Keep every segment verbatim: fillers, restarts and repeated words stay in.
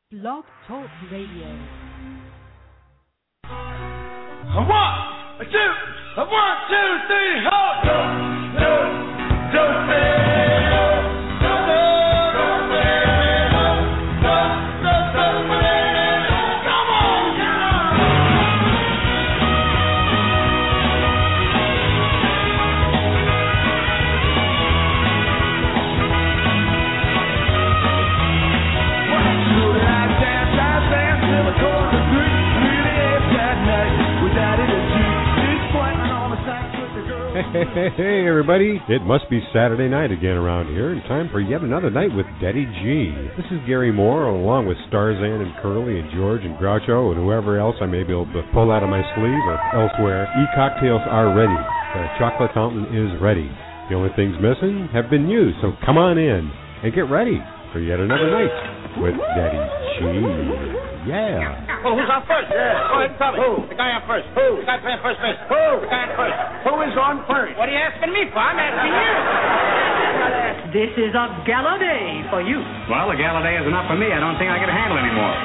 Blog Talk Radio. A one, a two, a one, two, three, ho! Don't, don't, don't fail. Hey, hey, hey, everybody. It must be Saturday night again around here, and time for yet another night with Daddy G. This is Gary Moore, along with Starzan and Curly and George and Groucho and whoever else I may be able to pull out of my sleeve or elsewhere. E-cocktails are ready. The chocolate fountain is ready. The only things missing have been used, so come on in and get ready for yet another night with Daddy G. Yeah. Well, who's on first? Yeah. Go ahead and tell me. Who? The guy on first. Who? The guy playing first base. Who? The guy on first. Who is on first? What are you asking me for? I'm asking you. This is a gala day for you. Well, a gala day is enough for me. I don't think I can handle anymore.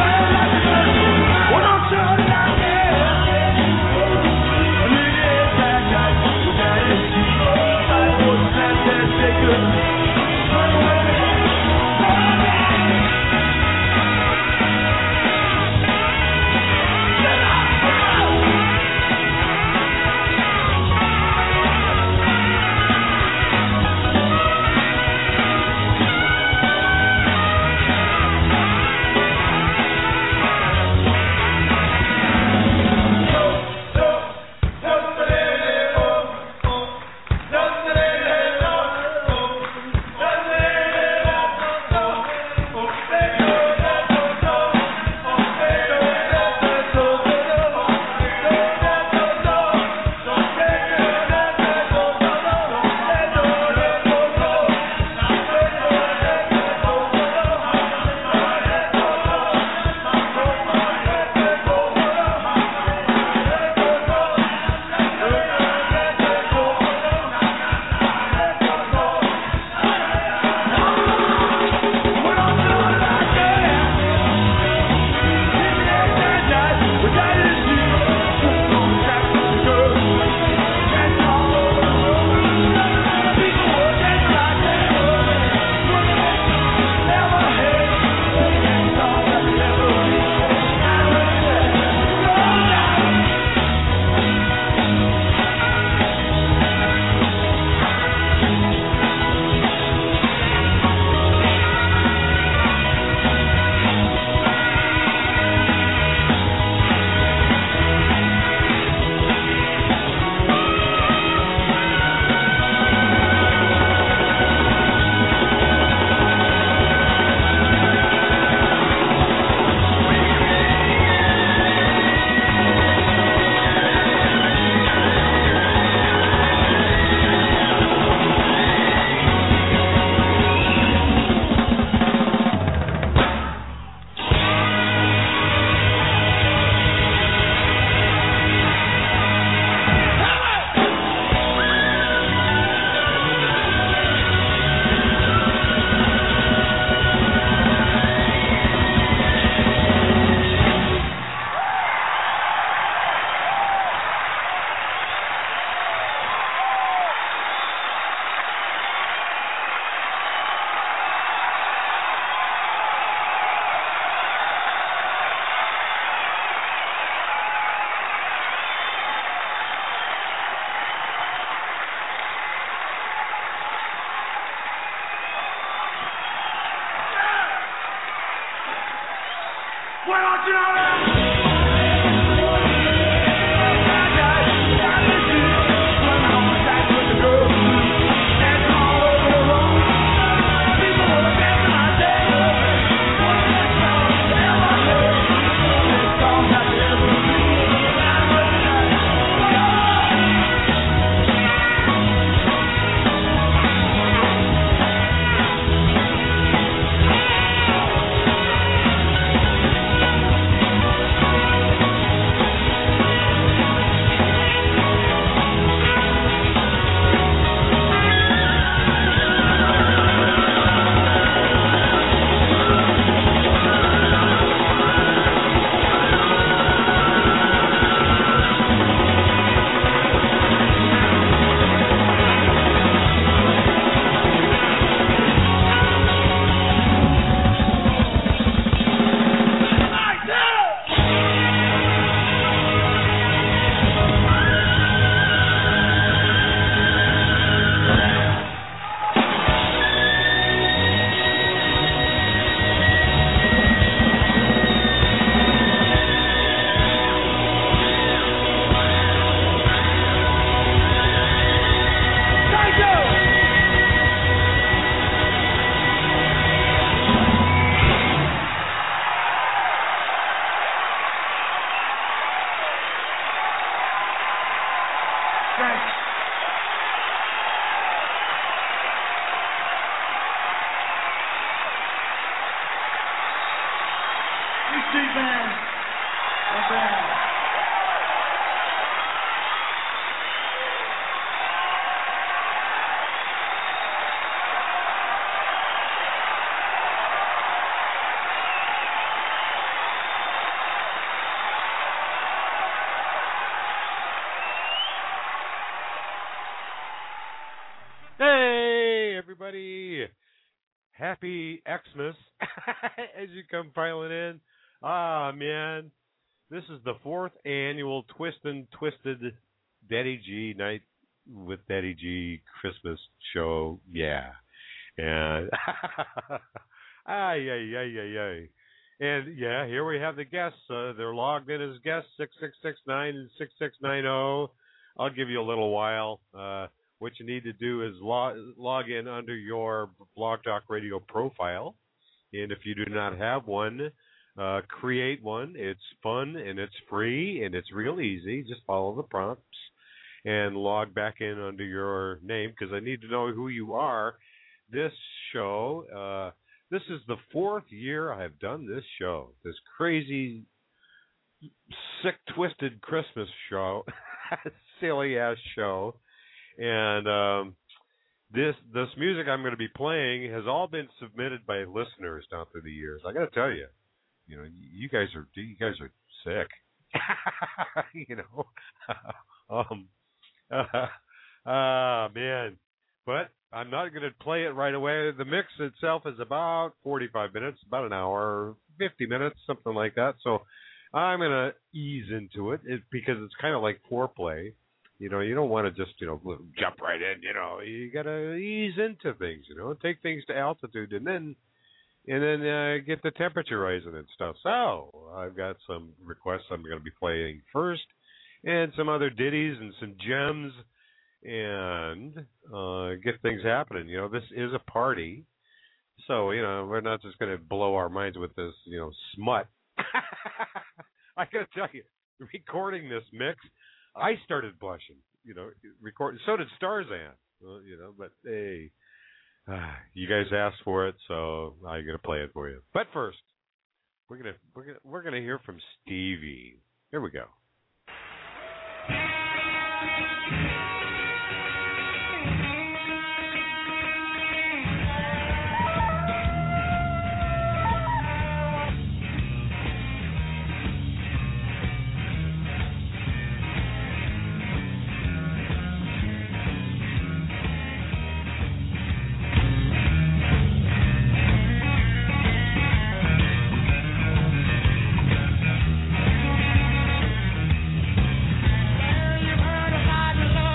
Well, don't turn it out, yeah. Thanks. You see, man. Not bad. Hey, everybody. Happy Xmas as you come filing in. Ah, man. This is the fourth annual Twistin' Twisted Daddy G Night with Daddy G Christmas show. Yeah. And, ay, ay, ay, ay, ay. And, yeah, here we have the guests. Uh, they're logged in as guests, six six six nine and six six nine zero. I'll give you a little while. Uh, What you need to do is log, log in under your Blog Talk Radio profile. And if you do not have one, uh, create one. It's fun and it's free and it's real easy. Just follow the prompts and log back in under your name because I need to know who you are. This show, uh, this is the fourth year I've done this show, this crazy, sick, twisted Christmas show, silly-ass show. And um, this this music I'm going to be playing has all been submitted by listeners down through the years. I got to tell you, you know, you guys are you guys are sick, you know. um, ah, uh, man, but I'm not going to play it right away. The mix itself is about forty-five minutes, about an hour, fifty minutes, something like that. So I'm going to ease into it, it because it's kind of like foreplay. You know, you don't want to just, you know, jump right in, you know. You got to ease into things, you know, take things to altitude and then and then uh, get the temperature rising and stuff. So I've got some requests I'm going to be playing first and some other ditties and some gems and uh, get things happening. You know, this is a party. So, you know, we're not just going to blow our minds with this, you know, smut. I got to tell you, recording this mix, I started blushing, you know, record. So did Starzan, well, you know, but hey, uh, you guys asked for it, so I'm going to play it for you. But first, we're going to, we're going to, we're going to hear from Stevie. Here we go. You've heard about the love.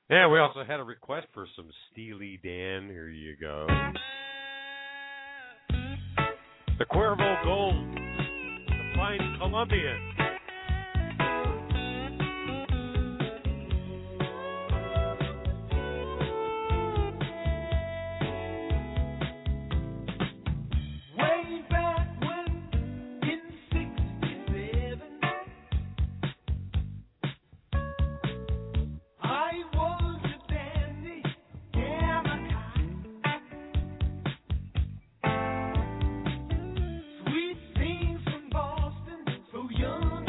And we also had a request for some Steely Dan. Here you go. The Cuervo Gold, the Fine Colombian. Sweet things from Boston, so young.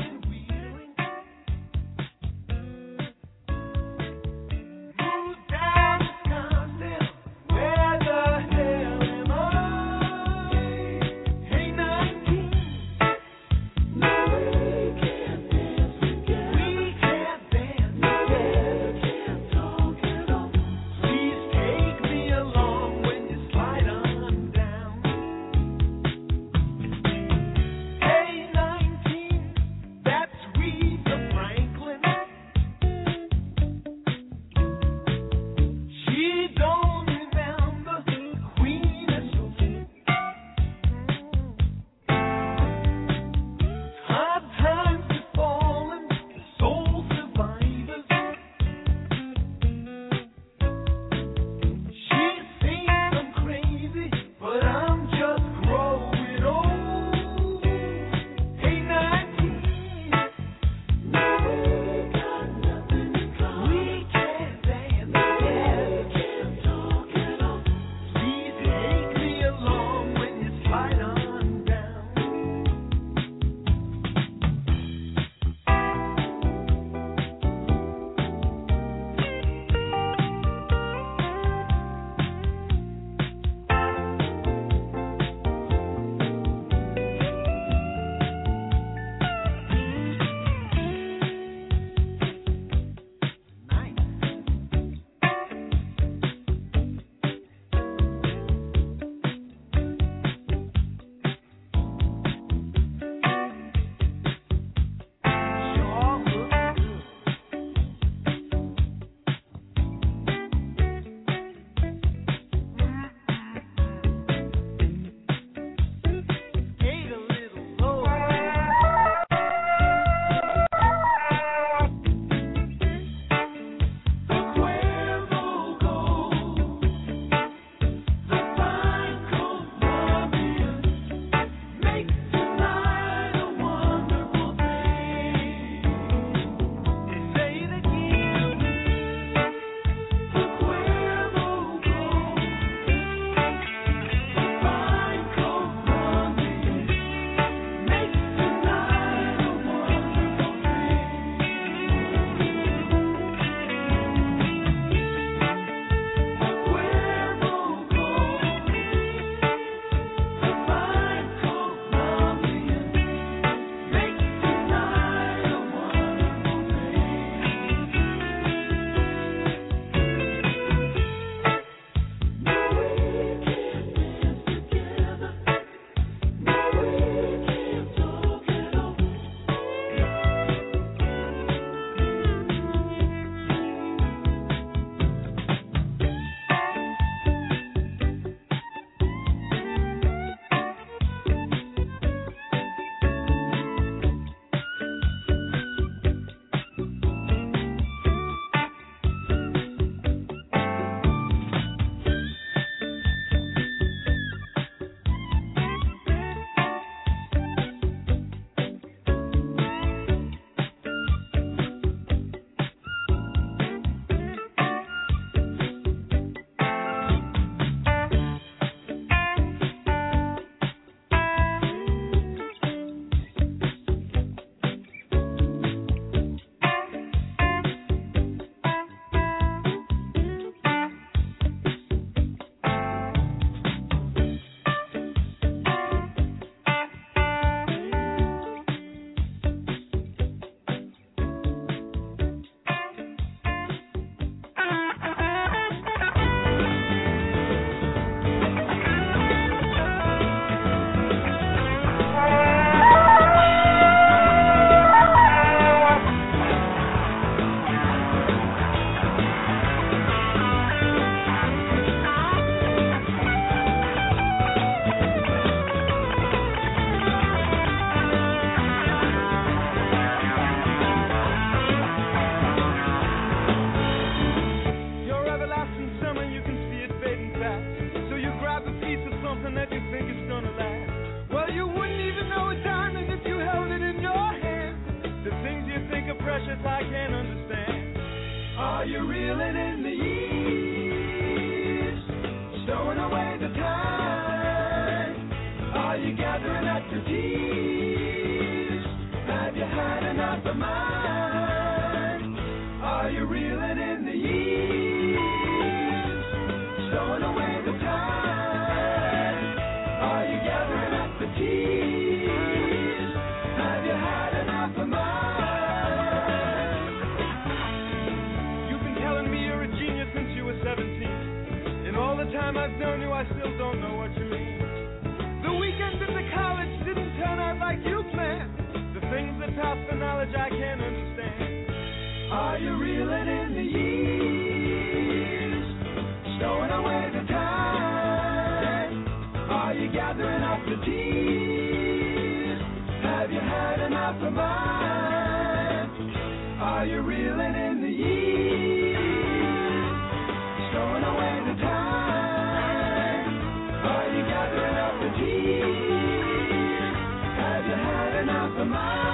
reeling in the east, stowing away the time? Are you gathering up your keys? Have you had enough of mine? Are you reeling in the east, stowing away the time? Are you gathering up the keys? Have you had enough of mine? You've been telling me you're a genius since you were seventeen. In all the time I've known you, I still don't know what you mean. The weekends at the college didn't turn out like you planned. The things that pass for knowledge I can't understand. Are you reeling in the east, stowing away the time? Are you gathering up the teas? Have you had enough of mine? Are you reeling in the east, stowing away the time? Are you gathering up the teas? Have you had enough of mine?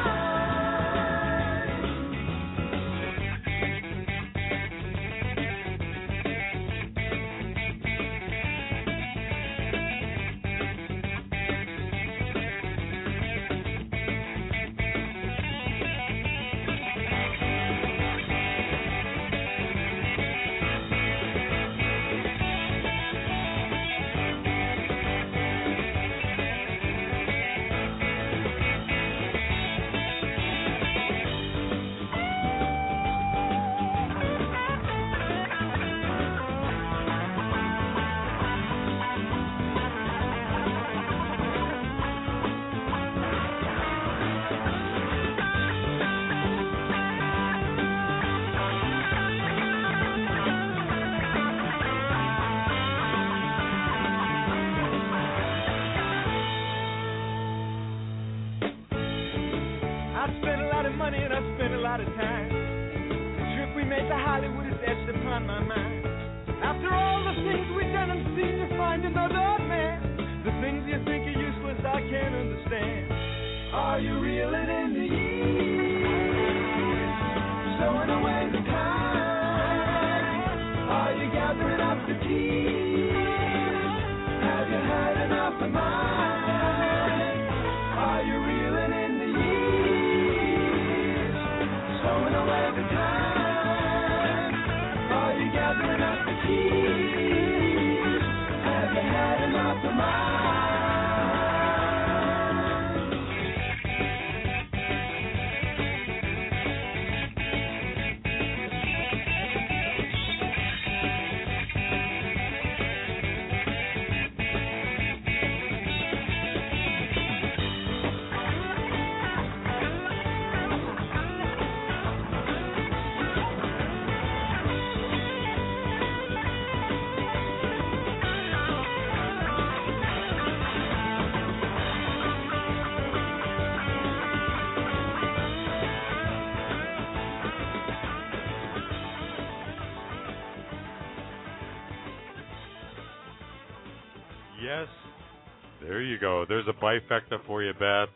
Yes, there you go. There's a bifecta for you, Beth.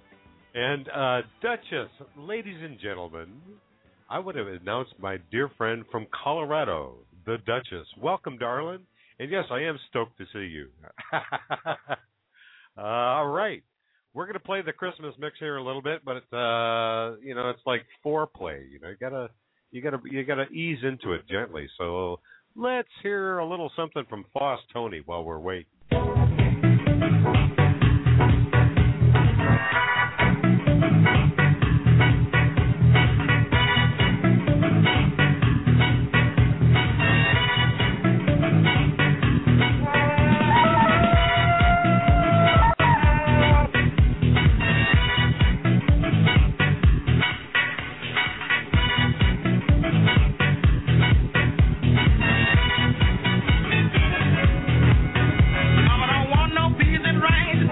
And uh, Duchess, ladies and gentlemen, I would have announced my dear friend from Colorado, the Duchess. Welcome, darling. And yes, I am stoked to see you. uh, all right. We're going to play the Christmas mix here a little bit, but it's, uh, you know, it's like foreplay. You know, you gotta, you gotta, you gotta ease into it gently. So let's hear a little something from Foss Tony while we're waiting. Mama don't want no peas and rain.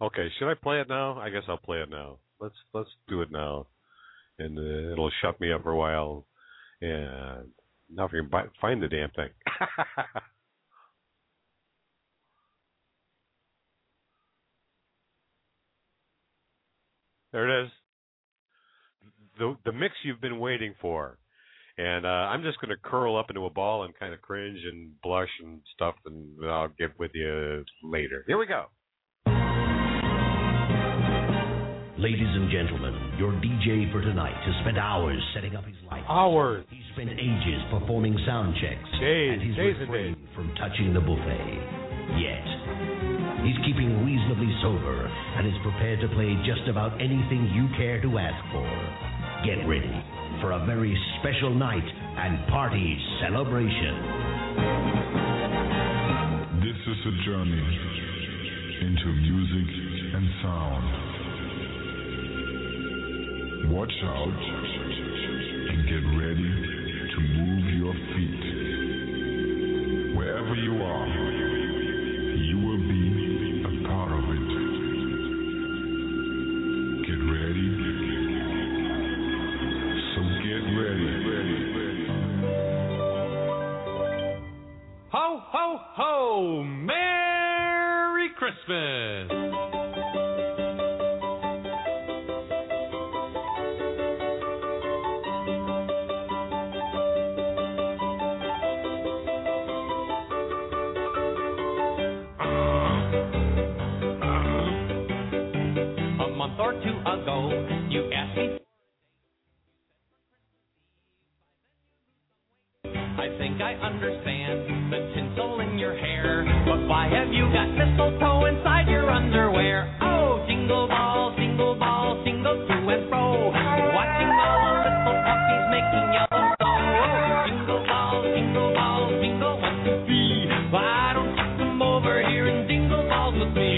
Okay, should I play it now? I guess I'll play it now. Let's let's do it now, and uh, it'll shut me up for a while. And now if you can buy, find the damn thing. There it is. The the mix you've been waiting for. And uh, I'm just going to curl up into a ball and kind of cringe and blush and stuff, and I'll get with you later. Here we go. Ladies and gentlemen, your D J for tonight has spent hours setting up his lights. Hours. He's spent ages performing sound checks. Days, and he's days and refrained days. from touching the buffet. Yet, he's keeping reasonably sober and is prepared to play just about anything you care to ask for. Get ready for a very special night and party celebration. This is a journey into music and sound. Watch out and get ready to move your feet. Wherever you are, you will be a part of it. Get ready. So get ready. Ho, ho, ho! Merry Christmas! A month or two ago, you asked me. I think I understand the tinsel in your hair, but why have you got mistletoe inside your underwear? Oh, jingle balls, jingle balls, jingle to and fro, watching all the little puppies making yellow snow. Oh, jingle balls, jingle balls, jingle one, two, three. Why don't you come over here and jingle balls with me?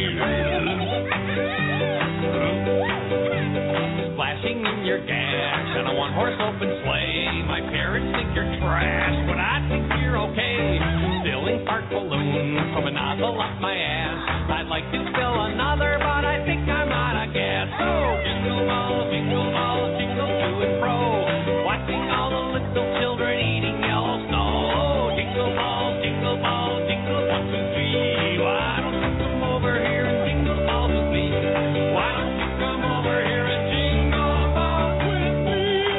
Splashing in your dash on a one-horse open sleigh. My parents think you're trash, but I think you're okay. Filling spark balloons from a nozzle up my ass. I'd like to fill another, but I think I'm out of gas. So jingle balls, jingle balls, jingle to and fro, watching all the little children eating yellow snow. Oh, jingle balls, jingle balls, jingle one, two, three. Why don't you come over here and jingle balls with me? Why don't you come over here and jingle balls with me?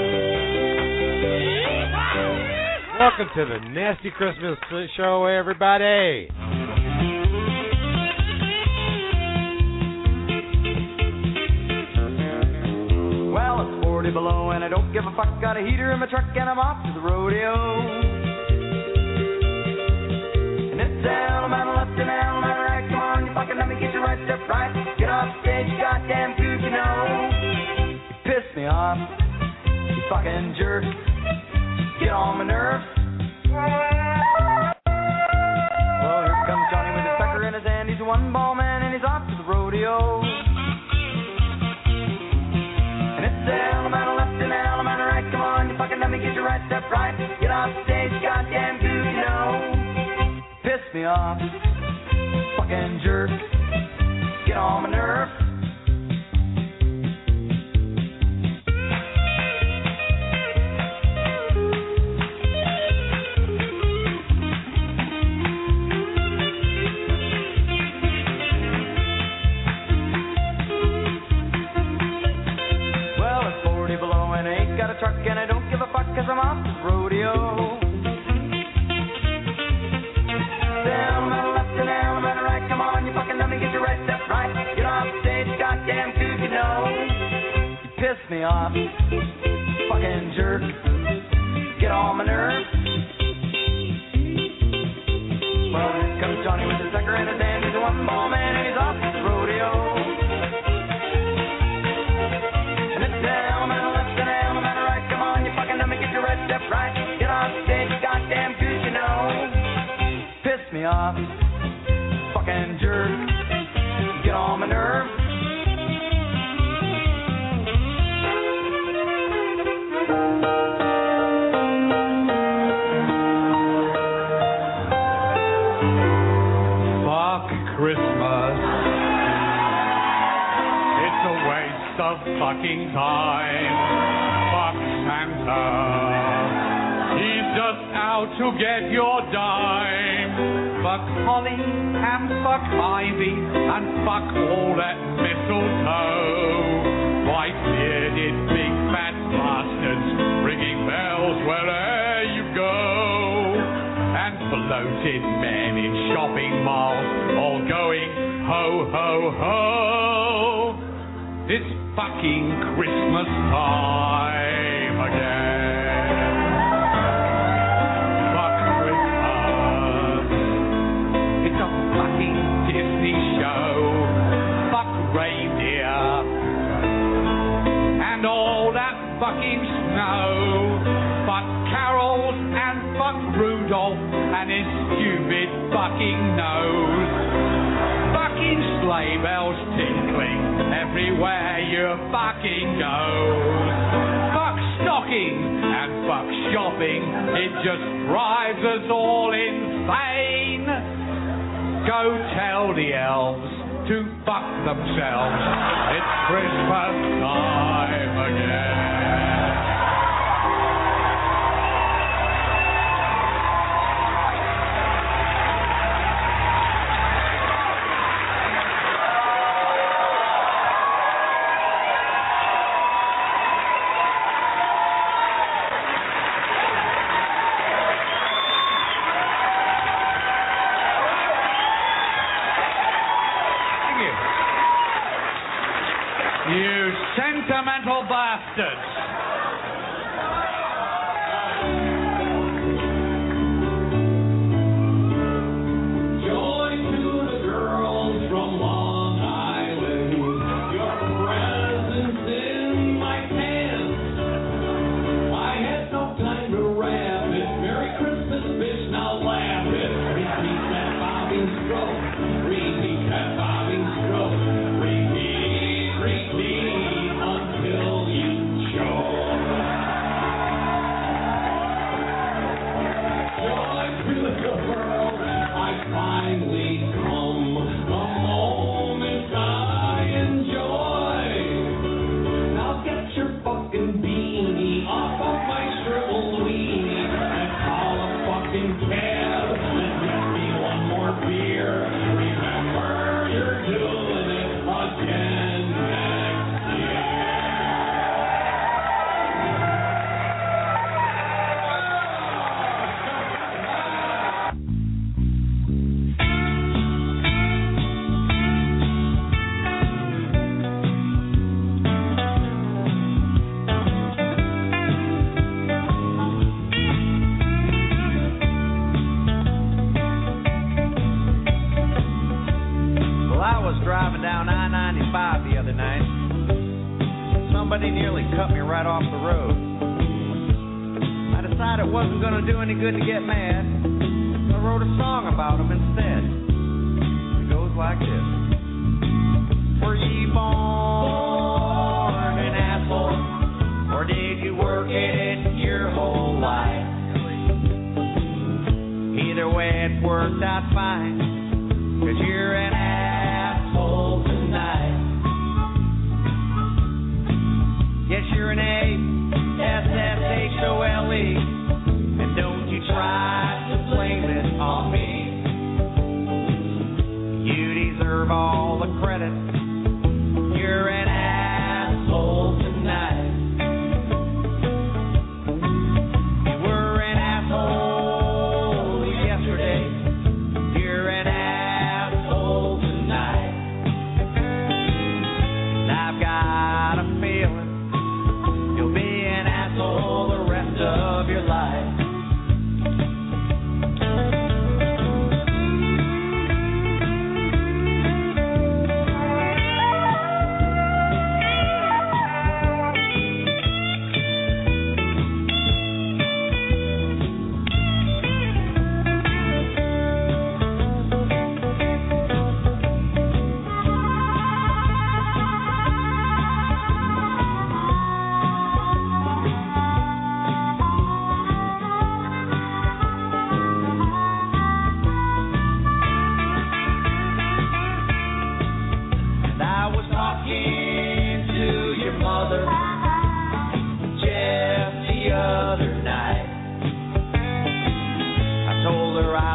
Welcome to the Nasty Christmas Show, everybody. Well, it's forty below and I don't give a fuck. Got a heater in my truck and I'm off to the rodeo. And it's Alabama left and Alabama right. Come on, you fucking let me get you right step right. Get off stage, you goddamn goose, you know. Piss me off, you fucking jerk. Get on my nerves. Well, here comes Johnny with his sucker in his hand. He's a one-ball man and he's off to the rodeo. And it's Alabama left and Alabama right. Come on, you fucking let me get you right step right. Get off stage, goddamn goose, you know. Piss me off, fucking jerk. Get on my nerves. Truck and I don't give a fuck cause I'm off the rodeo. Down on the left and down on the right, come on, you fucking let me get your right step right. Get off stage, goddamn goose, you know. You piss me off, fucking jerk. Get on my nerves. Well, here comes Johnny with his sucker in his hand. He's a one-ball man and he's off the rodeo. Step right, get off stage, goddamn goose, you know. Piss me off, fucking jerk. Get on my nerves. of fucking time. Fuck Santa. He's just out to get your dime. Fuck holly and fuck ivy and fuck all that mistletoe. White-bearded big fat bastards ringing bells wherever you go. And bloated men in shopping malls all going ho ho ho. It's fucking Christmas time again. Fuck Christmas. It's a fucking Disney show. Fuck reindeer. And all that fucking snow. Fuck carols and fuck Rudolph and his stupid fucking nose. Fucking sleigh bells tinkling everywhere you fucking go. Fuck stocking and fuck shopping, it just drives us all insane. Go tell the elves to fuck themselves. It's Christmas time again. You sentimental bastards. Joy to the girls from Long Island. Your presents in my pants. I had no time to wrap it. Merry Christmas, bitch, now laugh it. Repeat that bobbing stroke. Repeat that bobbing stroke. Repeat, repeat until you choke. Joy to the world, I finally come. The moment I enjoy. Now get your fucking beanie off of my shriveled weenie and call a fucking cab and get me one more beer. Remember, you're doing it again next year. Well, I was driving down I ninety-five the other night. Somebody nearly cut me right off the road. I decided it wasn't going to do any good to get mad, so I wrote a song about him instead. It goes like this. Were ye born an asshole, or did you work it your whole life? Either way, it worked out fine, 'cause you're an asshole tonight. Yes, you're an A S S H O L E, and don't you try to blame it on me. You deserve all the credit. You're an asshole tonight. You were an asshole yesterday. You're an asshole tonight.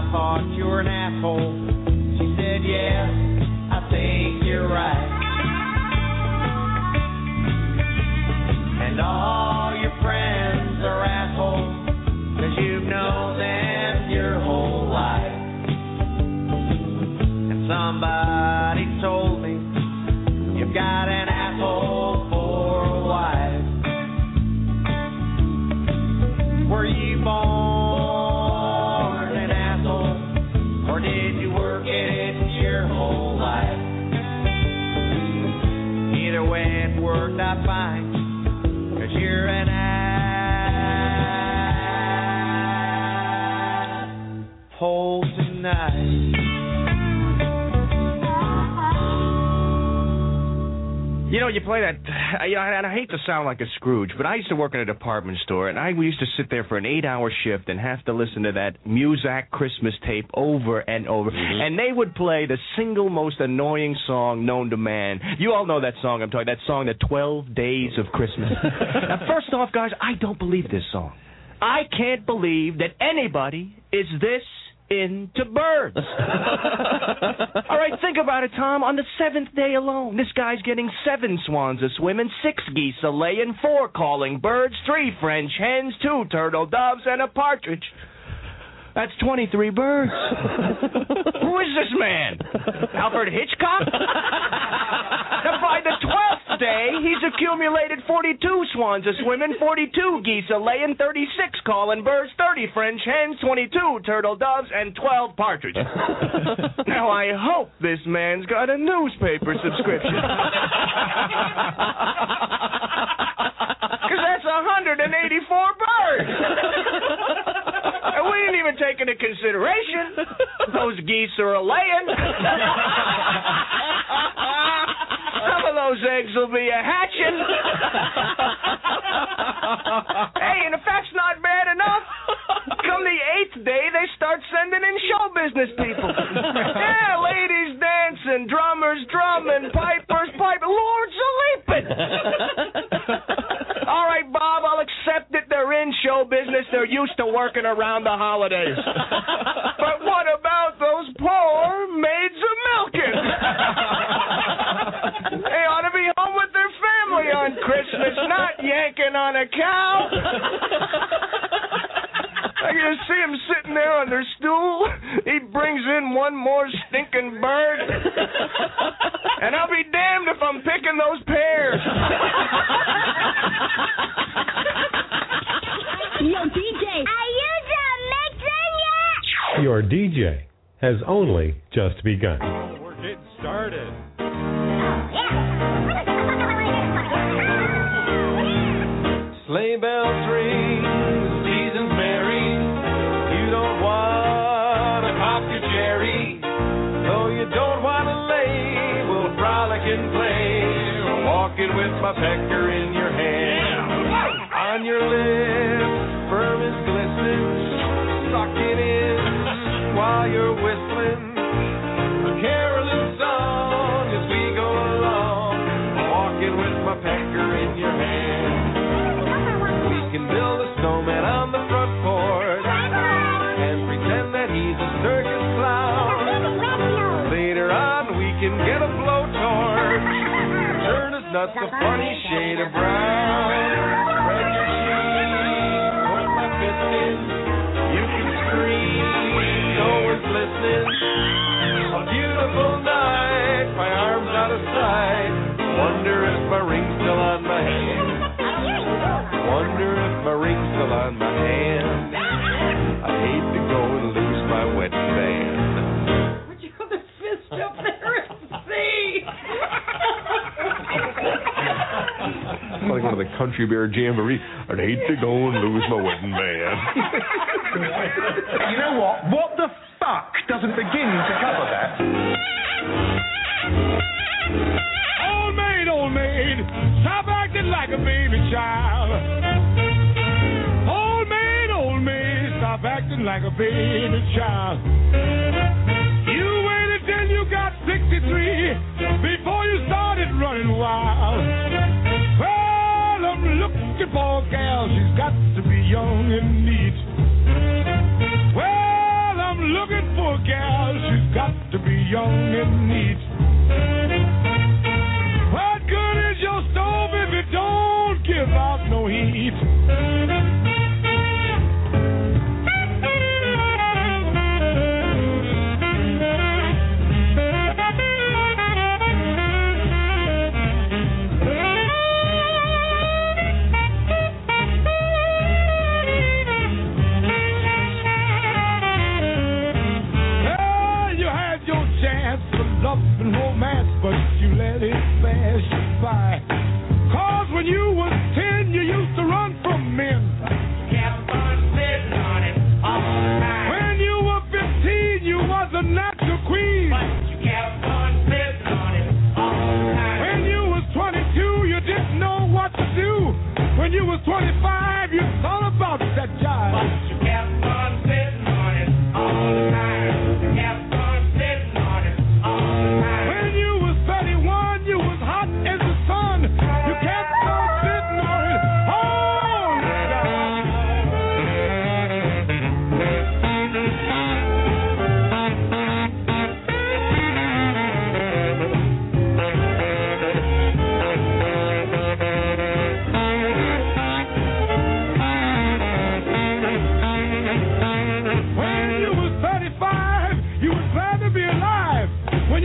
I thought you were an asshole. She said, yes, I think you're right. And all your friends are assholes, 'cause you've known them your whole life. And somebody told me you've got an asshole for a wife. Were you born an asshole, or did you work it your whole life? Either way it worked out fine, 'cause you're an asshole tonight. You know, you play that, I, I, I hate to sound like a Scrooge, but I used to work in a department store, and I used to sit there for an eight-hour shift and have to listen to that Muzak Christmas tape over and over. Mm-hmm. And they would play the single most annoying song known to man. You all know that song I'm talking, that song, The twelve Days of Christmas. Now, first off, guys, I don't believe this song. I can't believe that anybody is this into birds. All right, think about it, Tom. On the seventh day alone, this guy's getting seven swans a swimming, six geese a laying, four calling birds, three French hens, two turtle doves, and a partridge. That's twenty-three birds. Who is this man? Alfred Hitchcock? Now, by the twelfth day, he's accumulated forty-two swans a swimming, forty-two geese a laying, thirty-six calling birds, thirty French hens, twenty-two turtle doves, and twelve partridges. Now, I hope this man's got a newspaper subscription. Because that's one hundred eighty-four birds. And we didn't even take into consideration those geese are a laying. Some of those eggs will be a hatching. Hey, and if that's not bad enough, come the eighth day, they start sending in show business people. Yeah, ladies dancing, drummers drumming, pipers piping, lords a-leaping. All right, Bob, I'll accept that they're in show business. They're used to working around the holidays. But what about those poor maids of milking? They ought to be home with their family on Christmas, not yanking on a cow. I can see him sitting there on their stool. He brings in one more stinking bird. And I'll be damned if I'm picking those pears. Yo, D J, are you done mixing yet? Your D J has only just begun. We're getting started. Sleigh bells ring, the season's merry. You don't want to pop your cherry, though you don't want to lay. We'll frolic and play, walking with my pecker in your hand. On your lips, firm as glistening, suck it in while you're whistling a caroling song as we go along, walking with my pecker in your hand. We can build a snowman on the front porch and pretend that he's a circus clown. Later on we can get a blowtorch, turn his nuts a funny shade of brown. Spread your cheeks, put my fist in, you can scream, no one's listening. A beautiful night, my arms out of sight. Wonder if my ring's still on my hand. Wonder if my ring's still on my hand. I hate to go and lose my wedding band. Would you have the fist up there and see? I'm like one of the Country Bear Jamboree. I'd hate to go and lose my wedding band. You know what? What the fuck doesn't begin to cover that? Old maid, old maid, stop acting like a baby child. Old maid, old maid, stop acting like a baby child. You waited till you got sixty-three before you started running wild. Well, I'm looking for a gal, she's got to be young and neat. Well, I'm looking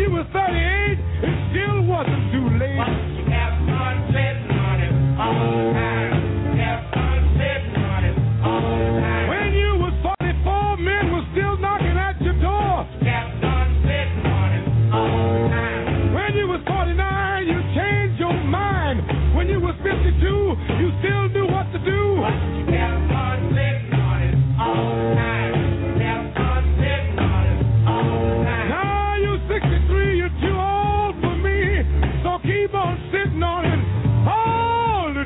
you were thirty-eight, it still wasn't too late. But you kept on sitting on it all the time. Kept on sitting on it all the time. When you was forty-four, men were still knocking at your door. Kept on sitting on it all the time. When you was forty-nine, you changed your mind. When you was fifty-two, you still knew what to do. But you kept on sitting on it all the time. Kept on sitting on it all the time. Now you're sixty-three, you're too old for me. So keep on sitting on it all the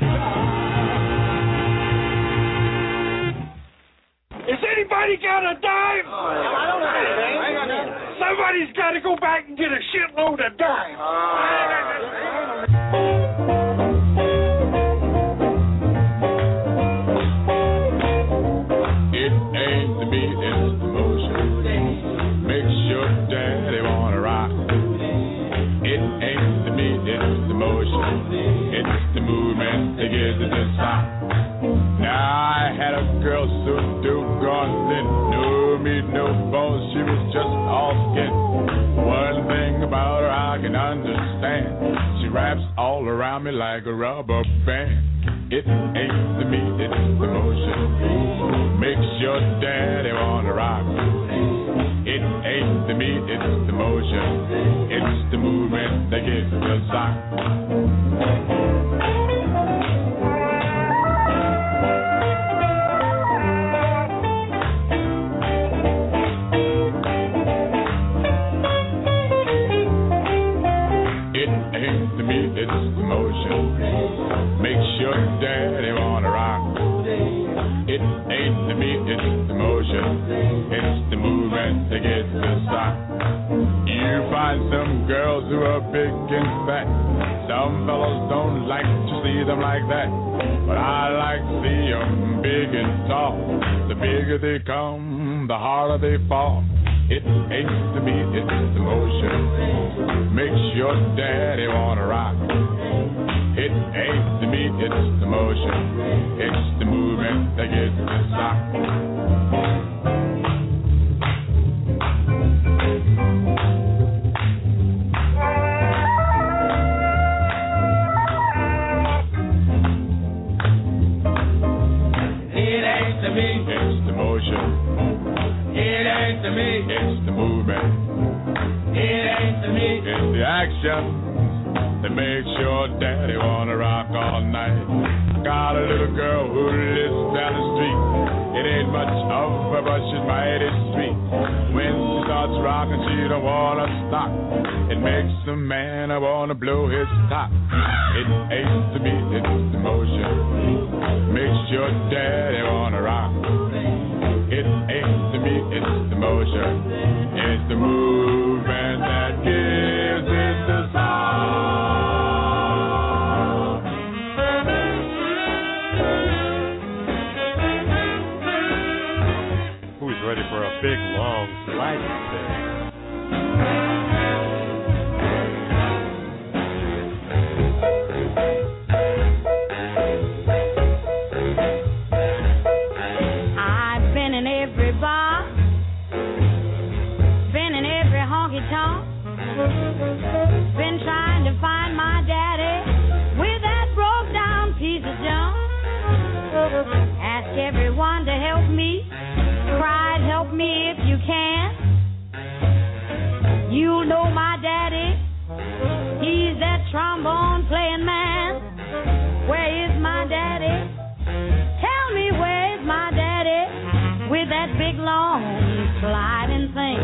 time. Is anybody got a dime? I don't have anything. Somebody's got to go back and get a shitload of dimes. It ain't the beat, it's the motion. Makes your daddy wanna rock. It ain't the beat, it's the motion. It's the movement that gives it a stop. Now I had a girl so doggone thin, no meat, no bones, she was just all skin. One thing about her I can understand, she wraps all around me like a rubber band. It ain't the meat, it's the motion. Makes your daddy wanna rock. It ain't the meat, it's the motion. It's the movement that gives it a sock. It's the motion, makes your daddy wanna rock. It ain't the meat, it's the motion, it's the movement that gets the sock. You find some girls who are big and fat. Some fellows don't like to see them like that, but I like to see them big and tall. The bigger they come, the harder they fall. It ain't the meat, it's the motion. Makes your daddy wanna rock. It ain't the meat, it's the motion. It's the movement that gets the sock. It ain't the meat, it's the motion. It ain't the meat, it's the movement. It ain't the meat, it's the action that makes your daddy wanna rock all night. Got a little girl who lives down the street. It ain't much of her, but she's mighty sweet. When she starts rocking, she don't wanna stop. It makes a man I wanna blow his top. It ain't the beat, it's the motion. Makes your daddy wanna rock. It ain't the beat, it's the motion. It's the movement that gives it the sound. Who's ready for a big, long sliding thing? Been trying to find my daddy with that broke down piece of junk. Ask everyone to help me. Cried, help me if you can. You know my daddy. He's that trombone playing man. Where is my daddy? Tell me where is my daddy with that big long sliding thing.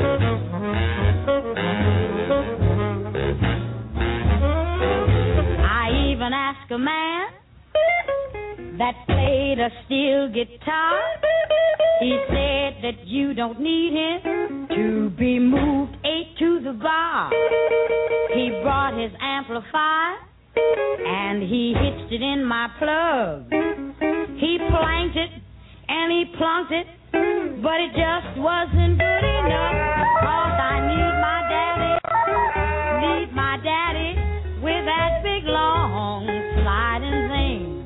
I even asked a man that played a steel guitar. He said that you don't need him to be moved eight to the bar. He brought his amplifier and he hitched it in my plug. He planked it and he plunked it, but it just wasn't good enough. Cause I need my daddy, need my daddy with that big long sliding thing.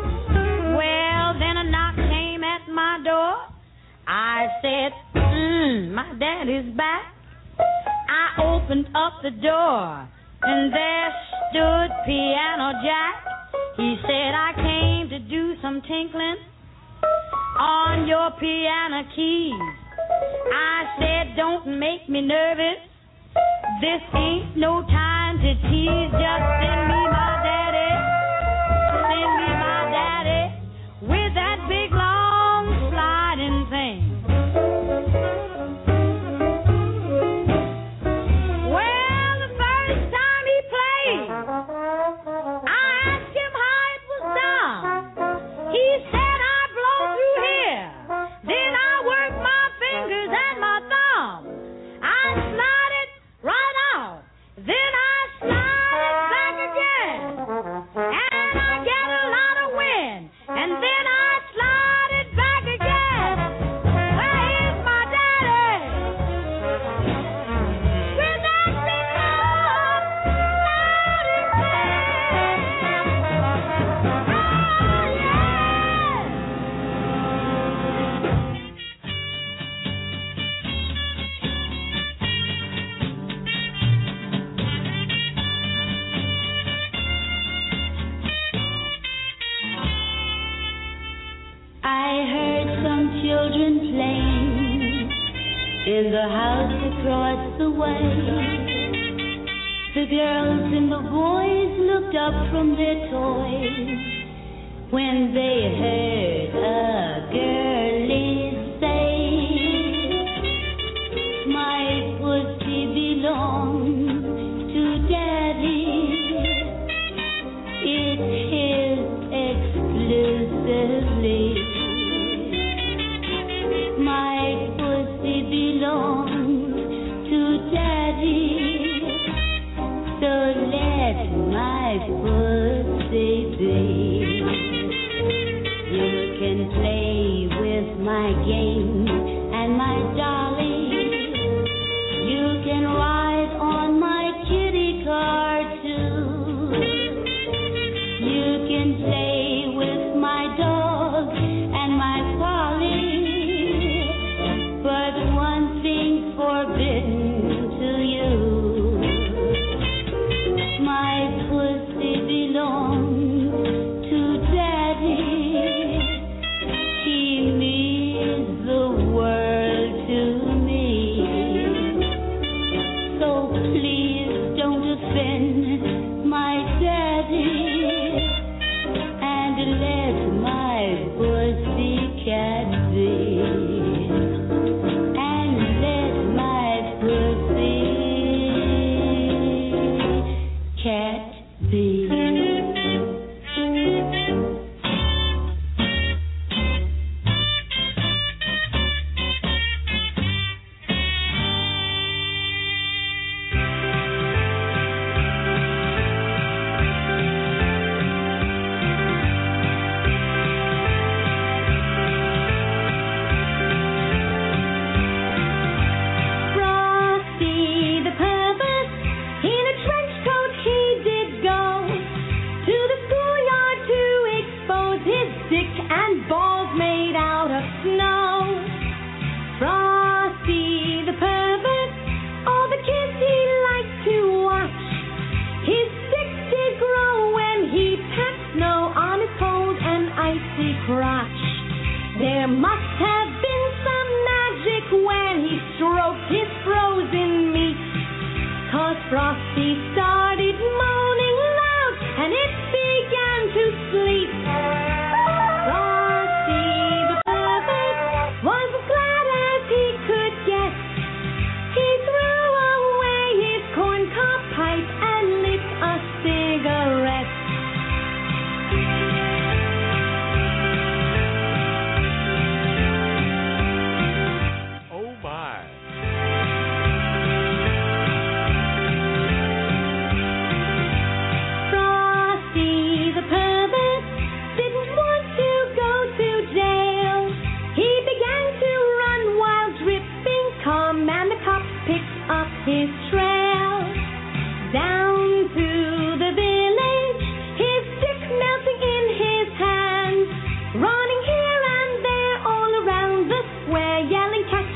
Well, then a knock came at my door. I said, mm, my daddy's back. I opened up the door, and there stood Piano Jack. He said, I came to do some tinkling on your piano keys. I said, don't make me nervous. This ain't no time to tease. Just send me my daddy. Send me my daddy with that big long sliding thing. Well, the first time he played, I asked him how it was done. He said, I blow through here, then I work my fingers and my thumb. I slide it right out, then I slide it back again, and I get a lot of wind, and then I slide it back again. Well, here's my daddy with that big long sliding thing. Oh, yeah. I heard some children playing in the house across the way. The girls and the boys looked up from their toys when they heard a girlie say, my pussy belongs to daddy. It's his exclusively. My pussy belongs to daddy, so let my pussy be. You can play with my game and my dolly. You can ride on my kitty car too. You can play with my dog and my collie. But one thing's forbidden to you. My pussy belongs to daddy. He means the world to me. So please don't offend my daddy, and let my pussy cat be. Cat be. There must have been some magic when he stroked his frozen meat, 'cause Frosty started moaning loud and it began to sleep. Frosty the Perfect was as glad as he could get. He threw away his corncob pipe and lit a cigarette.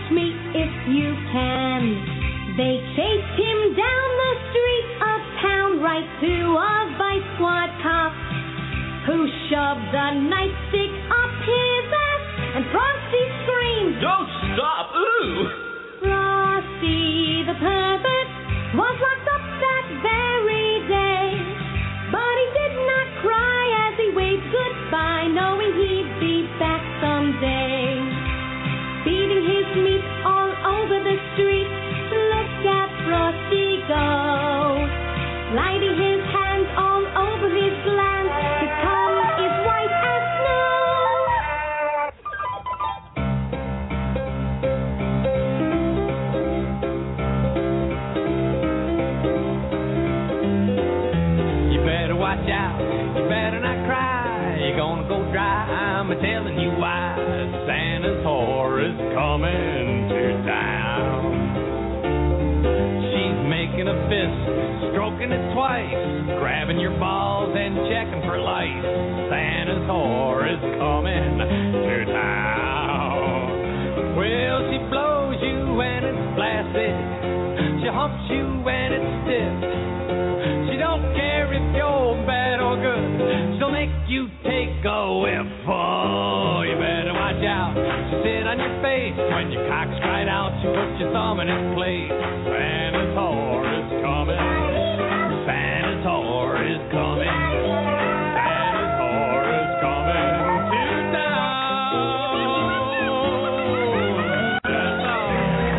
me if you can. They chased him down the street uptown right to a vice squad cop who shoved a nightstick up his ass, and Frosty screamed, "Don't stop, ooh!" Frosty the pervert was locked up that very day, but he did not cry as he waved goodbye, knowing he'd be back someday. Beating his meat all over the street, look at Frosty go. Lighting his hands all over his glands, his tongue is white as snow. You better watch out, you better not cry, you're gonna go dry, I'm telling you why. Santa's whore is coming to town. She's making a fist, stroking it twice, grabbing your balls and checking for lice. Santa's whore is coming to town. Well, she blows you when it's blasted, she humps you when it's stiff. She don't care if you're bad or good, she'll make you take a whiff. Oh, you better watch out, she sit on your face when your cock's cried out, she puts your thumb in its place. Santa's whore is coming, Santa's whore is coming, Santa's whore is coming to town. That's all.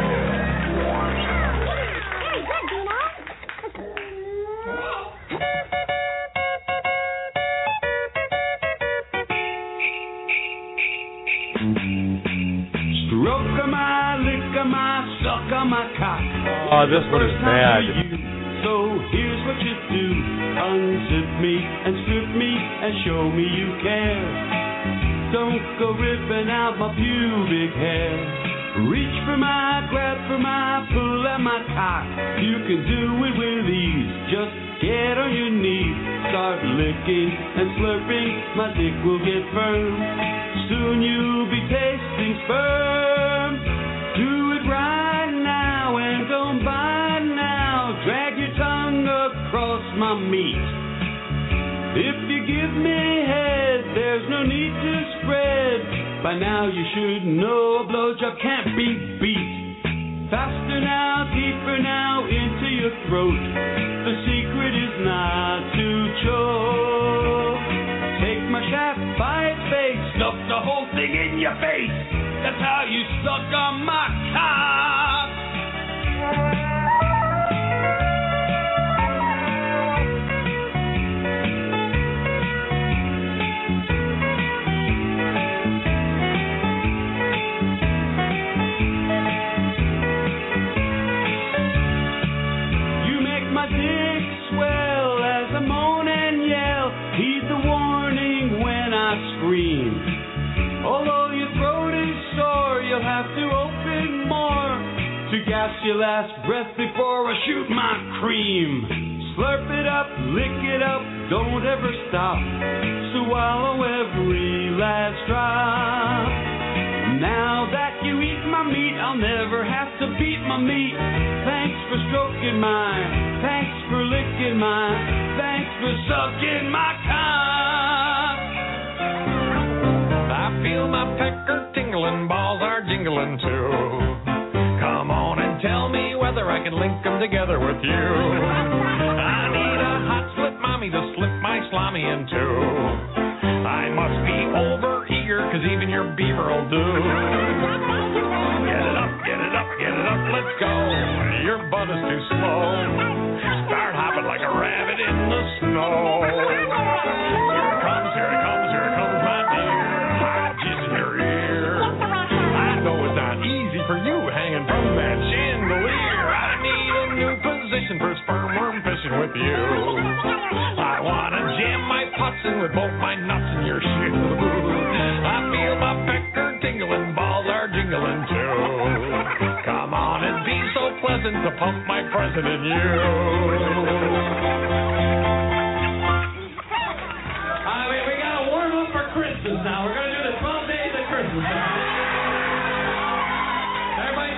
Stroke my, lick my, suck my cock. Oh, this one is bad. So here's what you do. Unzip me and strip me and show me you care. Don't go ripping out my pubic hair. Reach for my, grab for my, pull at my cock. You can do it with ease. Just get on your knees. Start licking and slurping. My dick will get firm. Soon you'll be tasting sperm. Do it right now and don't bite now. Drag your tongue across my meat. If you give me head, there's no need to spread. By now you should know a blowjob can't be beat. Faster now, deeper now into your throat. The secret is not to choke. Take my shaft by its base, stuff the whole thing in your face. That's how you suck on my cock. You make my dick swell as I moan and yell. Heed the warning when I scream. Although your throat is sore, you'll have to open more to gas your last breath before I shoot my cream. Slurp it up, lick it up, don't ever stop. Swallow every last drop. Now that you eat my meat, I'll never have to beat my meat. Thanks for stroking mine, thanks for licking mine, thanks for sucking my cock. I feel my pecker tingling, balls are jingling too. Come on and tell me whether I can link them together with you. I need a hot slip mommy to slip my slimy into. I must be over eager, cause even your beaver will do. Get it up, get it up, get it up, let's go. Your butt is too slow. Start hopping like a rabbit in the snow. Here it comes, here it comes, here it comes, my dear. Hot jizz in your ear. I know it's not easy for you hanging from that chandelier. I need a new position for sperm worm fishing with you. I want to jam my putts in with both my nuts in your shoe. I feel my pecker tingling, balls are jingling too. Come on, it'd be so pleasant to pump my present in you. I mean, we got to warm up for Christmas now. We're going to do the twelve days of Christmas. Everybody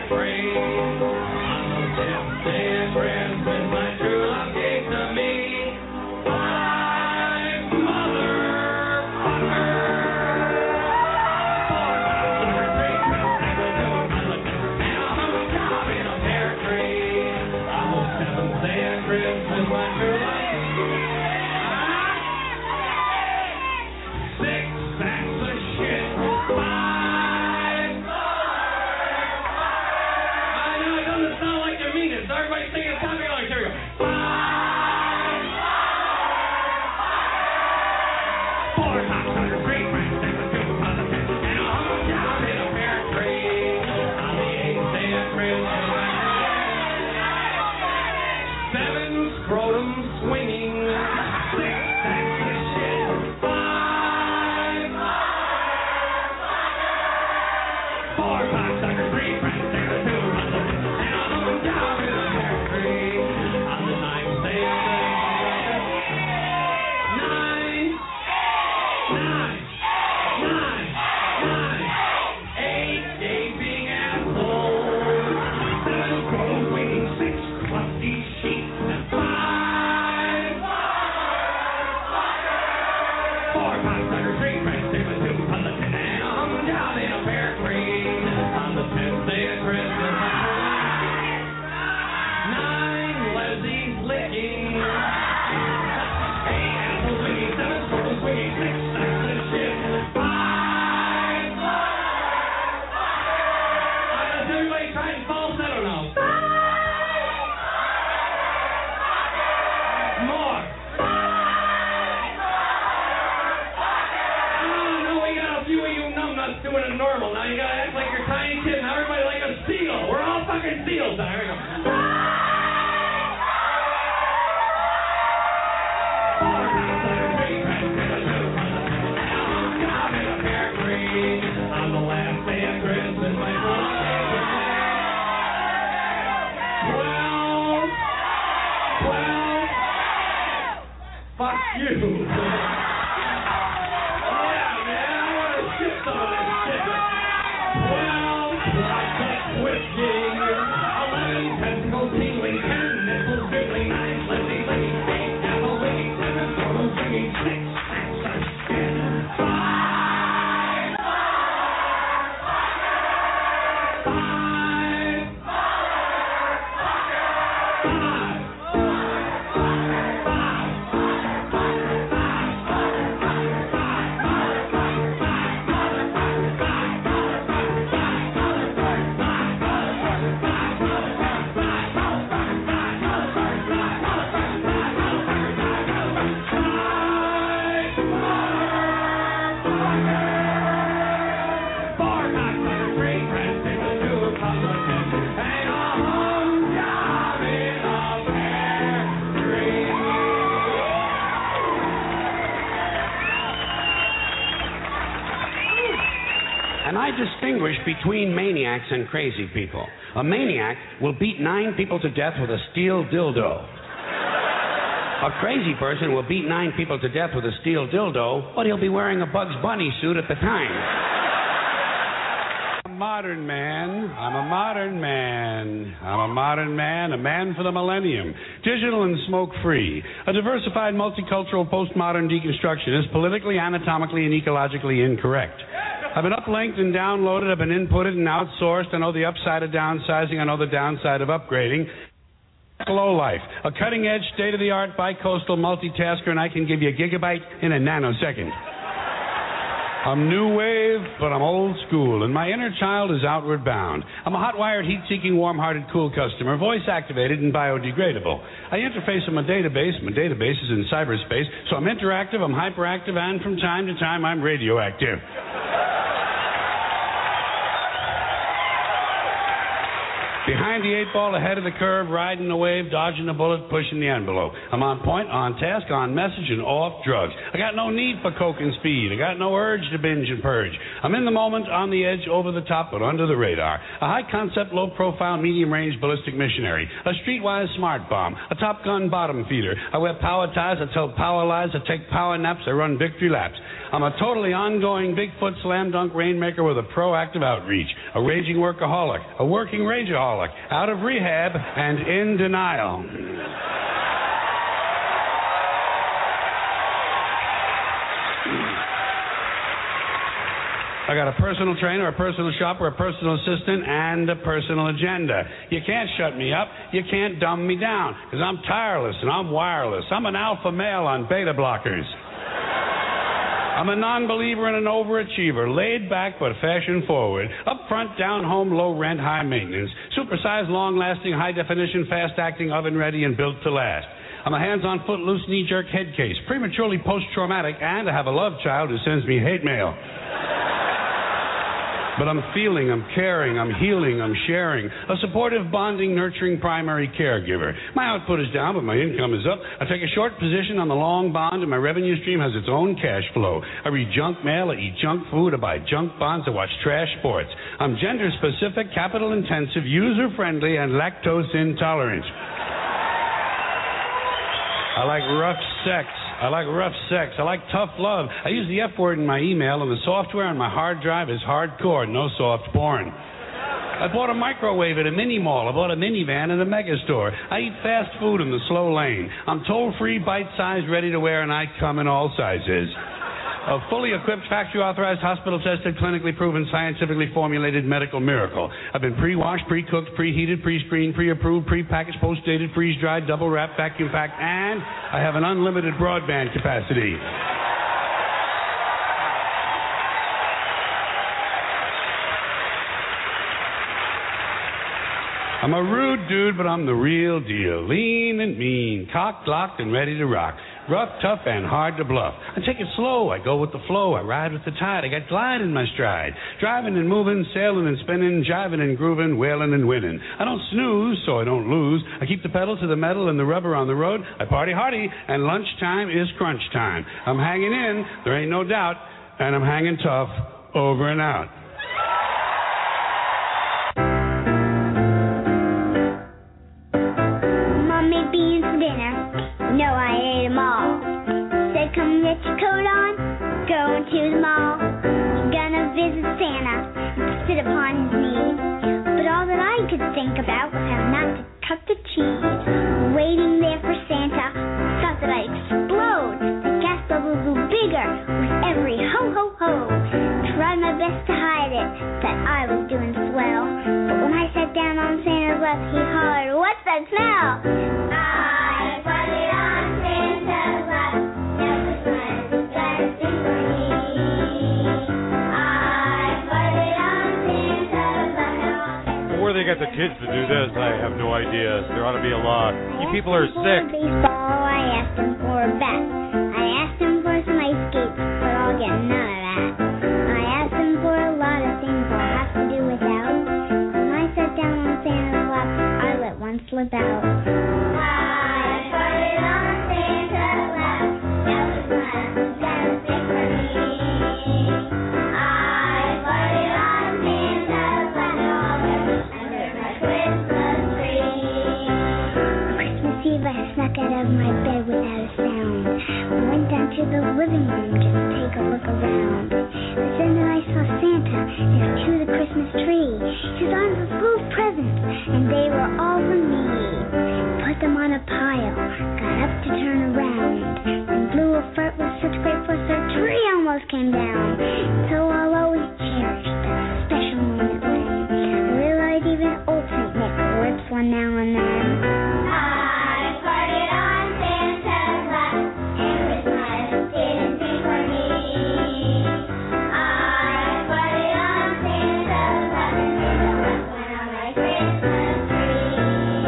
Distinguish between maniacs and crazy people. A maniac will beat nine people to death with a steel dildo. A crazy person will beat nine people to death with a steel dildo, but he'll be wearing a Bugs Bunny suit at the time. I'm a modern man. I'm a modern man. I'm a modern man, a man for the millennium. Digital and smoke-free. A diversified, multicultural, postmodern deconstructionist, politically, anatomically, and ecologically incorrect. I've been uplinked and downloaded. I've been inputted and outsourced. I know the upside of downsizing. I know the downside of upgrading. Low life. A cutting-edge, state-of-the-art, bi-coastal multitasker, and I can give you a gigabyte in a nanosecond. I'm new wave, but I'm old school, and my inner child is outward bound. I'm a hot-wired, heat-seeking, warm-hearted, cool customer, voice-activated and biodegradable. I interface with my database. My database is in cyberspace, so I'm interactive, I'm hyperactive, and from time to time, I'm radioactive. Behind the eight ball, ahead of the curve, riding the wave, dodging the bullet, pushing the envelope. I'm on point, on task, on message, and off drugs. I got no need for coke and speed. I got no urge to binge and purge. I'm in the moment, on the edge, over the top, but under the radar. A high-concept, low-profile, medium-range ballistic missionary. A streetwise smart bomb. A Top Gun bottom feeder. I wear power ties. I tell power lies. I take power naps. I run victory laps. I'm a totally ongoing Bigfoot slam dunk rainmaker with a proactive outreach. A raging workaholic. A working rageaholic. Out of rehab and in denial. I got a personal trainer, a personal shopper, a personal assistant, and a personal agenda. You can't shut me up. You can't dumb me down, because I'm tireless and I'm wireless. I'm an alpha male on beta blockers. I'm a non-believer and an overachiever, laid back but fashion-forward, up-front, down-home, low-rent, high-maintenance, supersized, long-lasting, high-definition, fast-acting, oven-ready, and built to last. I'm a hands-on, foot-loose, knee-jerk head case, prematurely post-traumatic, and I have a love child who sends me hate mail. But I'm feeling, I'm caring, I'm healing, I'm sharing. A supportive, bonding, nurturing primary caregiver. My output is down, but my income is up. I take a short position on the long bond, and my revenue stream has its own cash flow. I read junk mail, I eat junk food, I buy junk bonds, I watch trash sports. I'm gender-specific, capital-intensive, user-friendly, and lactose-intolerant. I like rough sex. I like rough sex. I like tough love. I use the F word in my email, and the software on my hard drive is hardcore, no soft porn. I bought a microwave at a mini mall. I bought a minivan at a mega store. I eat fast food in the slow lane. I'm toll-free, bite-sized, ready to wear, and I come in all sizes. A fully equipped, factory-authorized, hospital-tested, clinically proven, scientifically formulated medical miracle. I've been pre-washed, pre-cooked, preheated, pre-screened, pre-approved, pre-packaged, post-dated, freeze-dried, double-wrapped, vacuum-packed, and I have an unlimited broadband capacity. I'm a rude dude, but I'm the real deal. Lean and mean, cocked, locked, and ready to rock. Rough, tough, and hard to bluff. I take it slow. I go with the flow. I ride with the tide. I got glide in my stride. Driving and moving, sailing and spinning, jiving and grooving, wailing and winning. I don't snooze, so I don't lose. I keep the pedal to the metal and the rubber on the road. I party hardy, and lunchtime is crunch time. I'm hanging in, there ain't no doubt, and I'm hanging tough, over and out. Mom made beans for dinner. No, I ate them all. Said, come get your coat on, going to the mall. You're gonna visit Santa, sit upon his knee. But all that I could think about was how not to cut the cheese. Waiting there for Santa, thought that I'd explode. The gas bubble grew bigger with every ho ho ho. Tried my best to hide it, that I was doing swell. But when I sat down on Santa's lap, he hollered, what's that smell? I put it on Santa's lap. Now Christmas got a thing for me. I put it on Santa's lap. Where they got the kids to do this, I have no idea. There ought to be a law. You people are sick. Baseball, I asked him for a bat. I asked him for some ice skates, but I'll get none of that. I asked him for a lot of things I'll have to do without. When I sat down on Santa's lap, I let one slip out. I put it on Santa's lap. Now Christmas got a thing for me. I put it on Santa's lap. Under my Christmas tree. Christmas Eve, I snuck out of my bed without a sound. I went down to the living room just to take a look around. And then I saw Santa next to the Christmas tree. His arms were full of presents, and they were all for me. Put them on a pile, got up to turn around, and blew a fart with such great force the tree almost came down. So I'll always cherish that special moment when I realize even old Saint Nick rips one now and then. I put it on Santa's lap, and Christmas didn't sing for me. I put it on Santa's lap, and the rest went on my Christmas tree.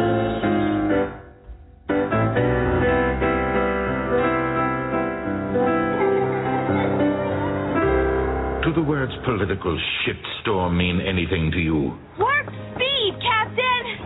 Do the words political shitstorm mean anything to you? Warp speed, Captain!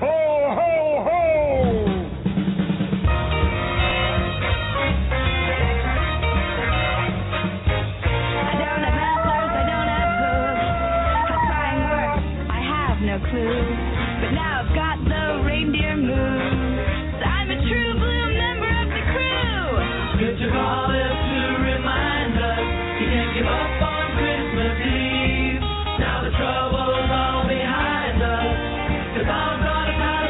but now I've got the reindeer moves. I'm a true blue member of the crew. Good to call us to remind us you can't give up on Christmas Eve. Now the trouble's all behind us, 'cause all brought us how to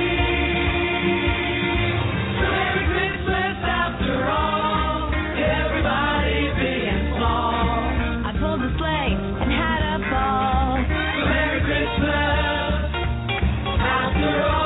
believe. So Merry Christmas after all, everybody big and small. I pulled a sleigh and had a ball. So Merry Christmas after all.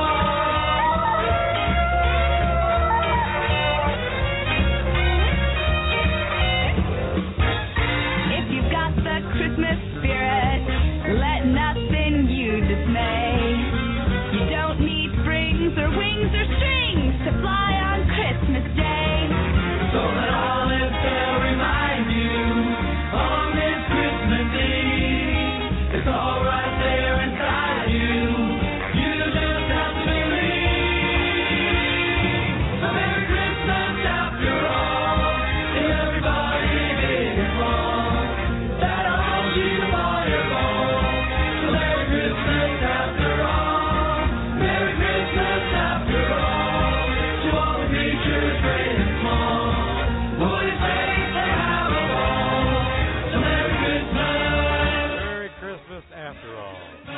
If you've got the Christmas spirit, let nothing you dismay. You don't need springs or wings or strings to fly on Christmas Day. So let all live there remind you on this Christmas Eve, it's all right there inside you. You just have to believe. So Merry Christmas after all, to everybody big and small. That all you all your ball. So Merry Christmas after all. Merry Christmas after all, to all the creatures great and small. Woody face and have a ball. So Merry Christmas Merry Christmas after all.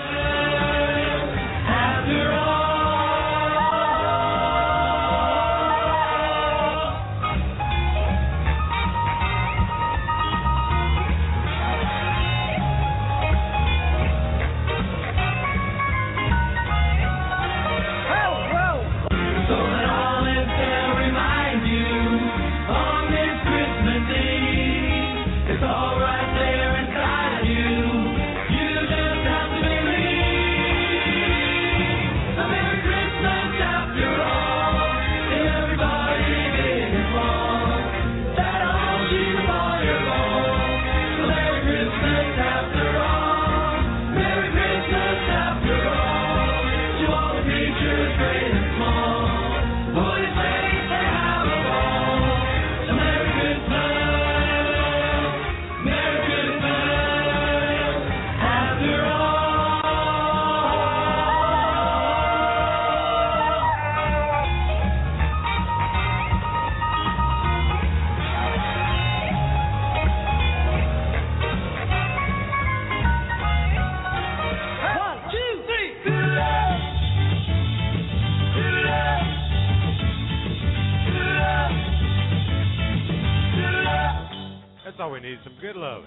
after all. So let all live there remind you on this Christmas Eve, it's all right there inside you. You just have to believe. A Merry Christmas after all, to everybody big and small. That all you all your ball. So Merry Christmas after all. Merry Christmas after all, to all the creatures great and small. Woody face and have a ball. So Merry Christmas, Merry Christmas after all. One, two, three. Good luck. Good luck. Good luck. Good luck. That's all we need, some good love.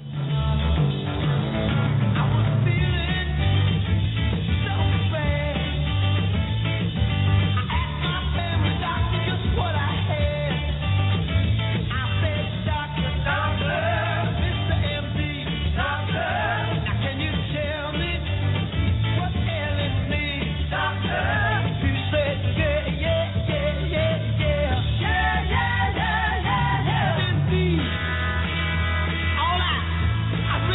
All I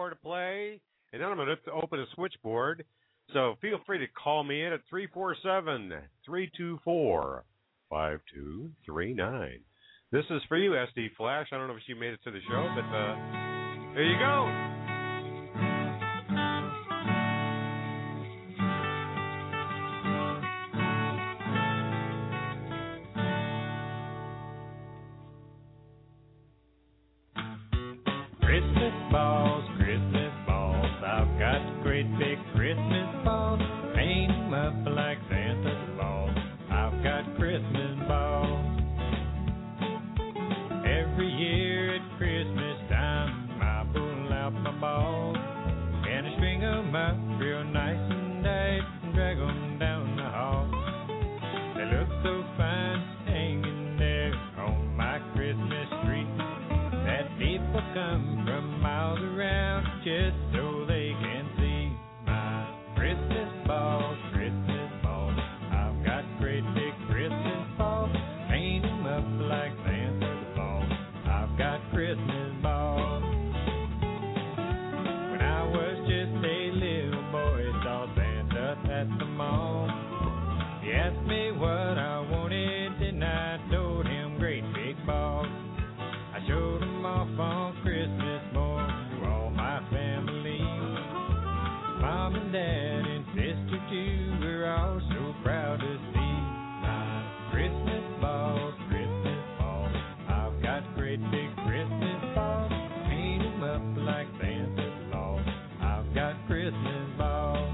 hour to play, and then I'm going to open a switchboard. So feel free to call me in at three four seven, three two four, five two three nine. This is for you, S D Flash. I don't know if you made it to the show, but uh, there you go. Christmas balls, Christmas balls, I've got great big Christmas balls, paint 'em up like Santa Claus, I've got Christmas balls. Every year at Christmas time, I pull out my balls, and I string 'em up real nice and tight, and drag 'em down the hall. They look so fine hanging there on my Christmas tree, that people come from miles around just so they can see my Christmas balls, Christmas balls. I've got great big Christmas balls, paint 'em up like Santa Claus. I've got Christmas balls. When I was just a little boy, saw Santa at the mall. He asked me what I wanted, and I told him great big balls. I showed them off on Christmas morning to all my family. Mom and Dad and sister too were all so proud to see my Christmas balls, Christmas balls. I've got great big Christmas balls, paint 'em up like Santa Claus. I've got Christmas balls.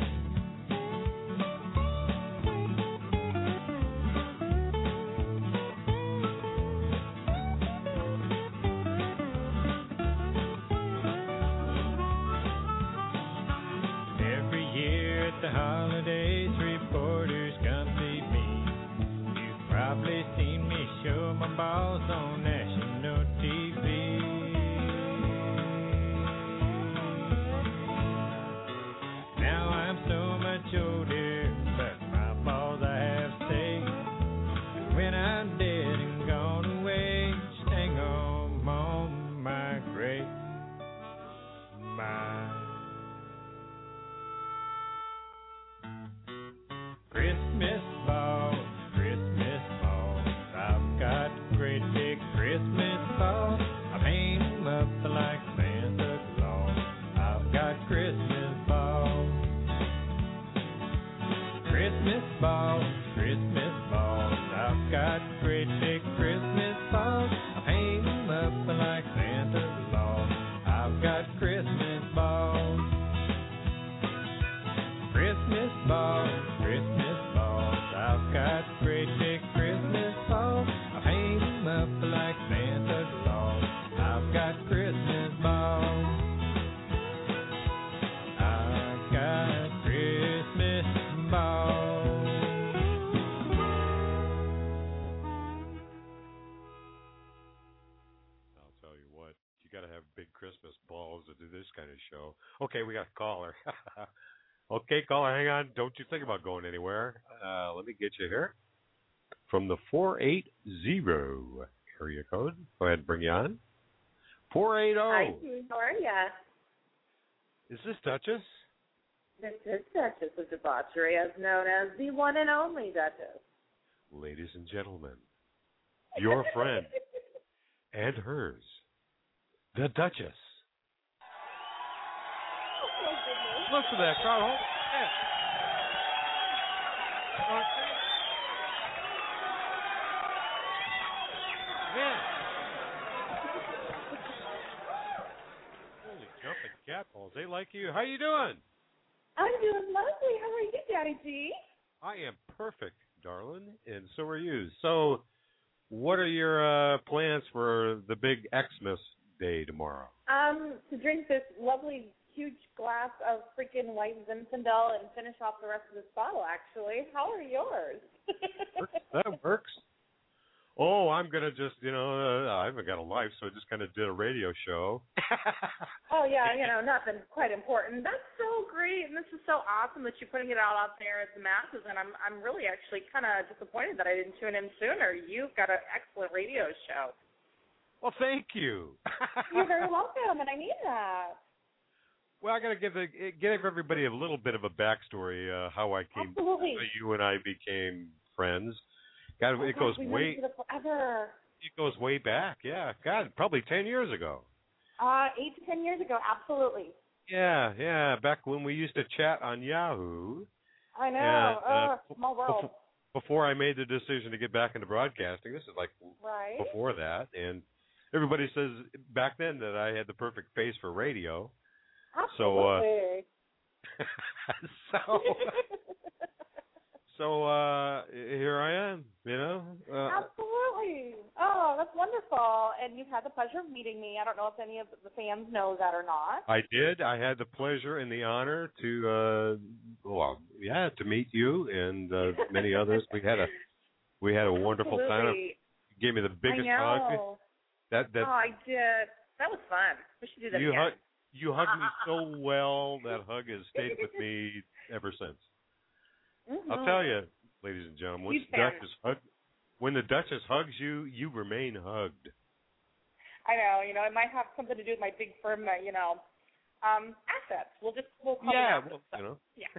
The holidays, reporters come see me. You've probably seen me show my balls on national T V. Now I'm so much older, but my balls I have saved. And when I'm dead and gone away, just hang on on my grave. My Christmas balls, Christmas balls, I've got great big Christmas balls. I paint 'em up like Santa Claus. I've got Christmas balls. Christmas balls, Christmas balls, I've got great big Christmas balls. I paint 'em up like Santa Claus. I've got Christmas balls. Christmas balls, Christmas balls, I've got great big Christmas balls. I paint 'em up like Santa Claus. I've got Christmas balls. I've got Christmas balls. I'll tell you what, you got to have big Christmas balls to do this kind of show. Okay, we got a caller. Okay, caller, hang on. Don't you think about going anywhere. Uh, let me get you here. From the four eight zero area code. Go ahead and bring you on. four eighty. Hi, how are ya? Is this Duchess? This is Duchess of Debauchery, as known as the one and only Duchess. Ladies and gentlemen, your friend and hers, the Duchess. Look for that crowd. Hold yeah. Yeah. Holy jumping cat balls. They like you. How you doing? I'm doing lovely. How are you, Daddy G? I am perfect, darling, and so are you. So, what are your uh, plans for the big Xmas day tomorrow? Um, to drink this lovely huge glass of freaking white Zinfandel and finish off the rest of this bottle, actually. How are yours? That works. Oh, I'm going to just, you know, uh, I haven't got a life, so I just kind of did a radio show. Oh, yeah, you know, nothing quite important. That's so great, and this is so awesome that you're putting it all out there at the masses, and I'm I'm really actually kind of disappointed that I didn't tune in sooner. You've got an excellent radio show. Well, thank you. You're very welcome, and I need that. Well, I got to give the, give everybody a little bit of a backstory uh, how I came, Absolutely. how you and I became friends. God, Oh, it gosh, goes we way, known each other forever. it goes way back. Yeah, God, probably ten years ago. Uh, eight to ten years ago, absolutely. Yeah, yeah, back when we used to chat on Yahoo. I know. And, uh, uh, small world. Before, before I made the decision to get back into broadcasting, this is like right. before that, and everybody says back then that I had the perfect face for radio. Absolutely. So, uh, so, so uh, here I am. You know. Uh, Absolutely. Oh, that's wonderful. And you've had the pleasure of meeting me. I don't know if any of the fans know that or not. I did. I had the pleasure and the honor to, uh, well, yeah, to meet you and uh, many others. We had a, we had a wonderful time. You gave me the biggest I hug. know. That that. Oh, I did. That was fun. We should do that you again. hug, you hugged me so well. That hug has stayed with me ever since. Mm-hmm. I'll tell you, ladies and gentlemen, when Huge the fan. Duchess hug, when the Duchess hugs you, you remain hugged. I know. You know, it might have something to do with my big firm, uh, you know, um, assets. We'll just we'll call Yeah, them well, assets. you know. Yeah.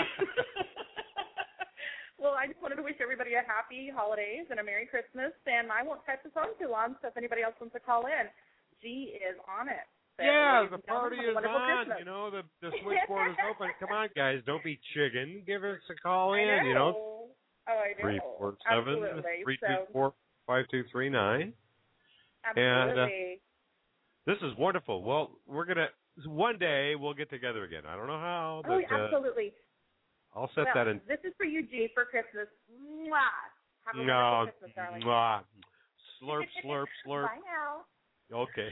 Well, I just wanted to wish everybody a happy holidays and a Merry Christmas, and I won't type this on too long, so if anybody else wants to call in, G is on it. So, Yeah, ladies the and gentlemen, party have a is wonderful on. Christmas. You know, the the switchboard is open. Come on, guys, don't be chicken. Give us a call I in. know. You know, Oh, I know. three four seven Absolutely. three So, two four five two three nine. absolutely. And uh, this is wonderful. Well, we're gonna one day we'll get together again. I don't know how, but oh, uh, absolutely. I'll set well, that in. This is for you, G, for Christmas. Mwah. Have a No, wonderful Christmas, darling. mwah. Slurp, slurp, slurp. Bye now. Okay.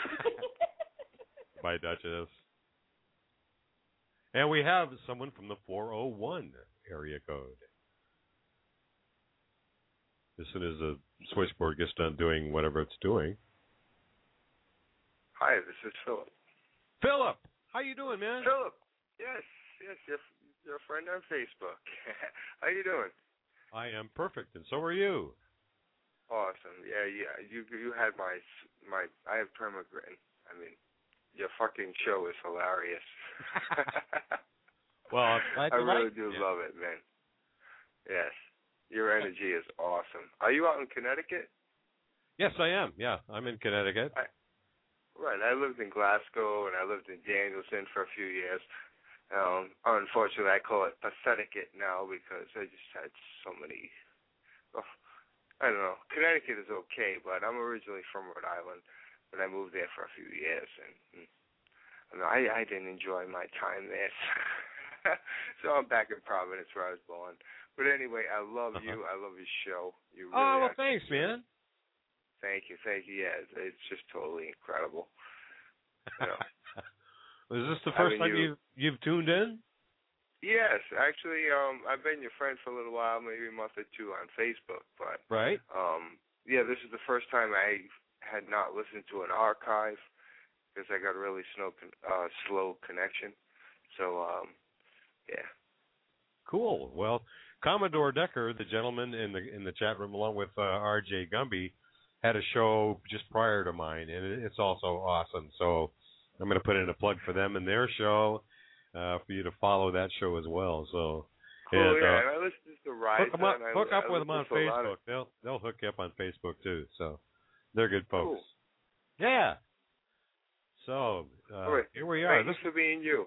Bye, Duchess. And we have someone from the four oh one area code. As soon as the switchboard gets done doing whatever it's doing. Hi, this is Philip. Philip, how you doing, man? Philip, yes, yes, you're, you're a friend on Facebook. How you doing? I am perfect, and so are you. Awesome. Yeah, yeah. You you had my my. I have permagrin. I mean, your fucking show is hilarious. Well, I, I really like do it. love it, man. Yes, your energy is awesome. Are you out in Connecticut? Yes, I am. Yeah, I'm in Connecticut. I, right. I lived in Glasgow and I lived in Danielson for a few years. Um, unfortunately, I call it Patheticate now because I just had so many. Oh, I don't know. Connecticut is okay, but I'm originally from Rhode Island, but I moved there for a few years, and, and I, I didn't enjoy my time there. So I'm back in Providence where I was born. But anyway, I love uh-huh. you. I love your show. You really oh, well, are. thanks, man. Thank you, thank you. Yeah, it's, it's just totally incredible. You know. Is this the first Having time you, you've, you've tuned in? Yes, actually, um, I've been your friend for a little while, maybe a month or two on Facebook, but right. Um, yeah, this is the first time I had not listened to an archive because I got a really slow, uh, slow connection. So, um, yeah. Cool. Well, Commodore Decker, the gentleman in the in the chat room, along with uh, R J Gumby, had a show just prior to mine, and it's also awesome. So I'm going to put in a plug for them and their show. Uh, for you to follow that show as well. So, cool, and, yeah, uh, and I listen to Rise. hook, 'em up, I, hook up I with them on listen to a lot Facebook. of- They'll they'll hook you up on Facebook too. So they're good folks. Cool. Yeah. So uh, All right. here we are. Thanks This, for being you.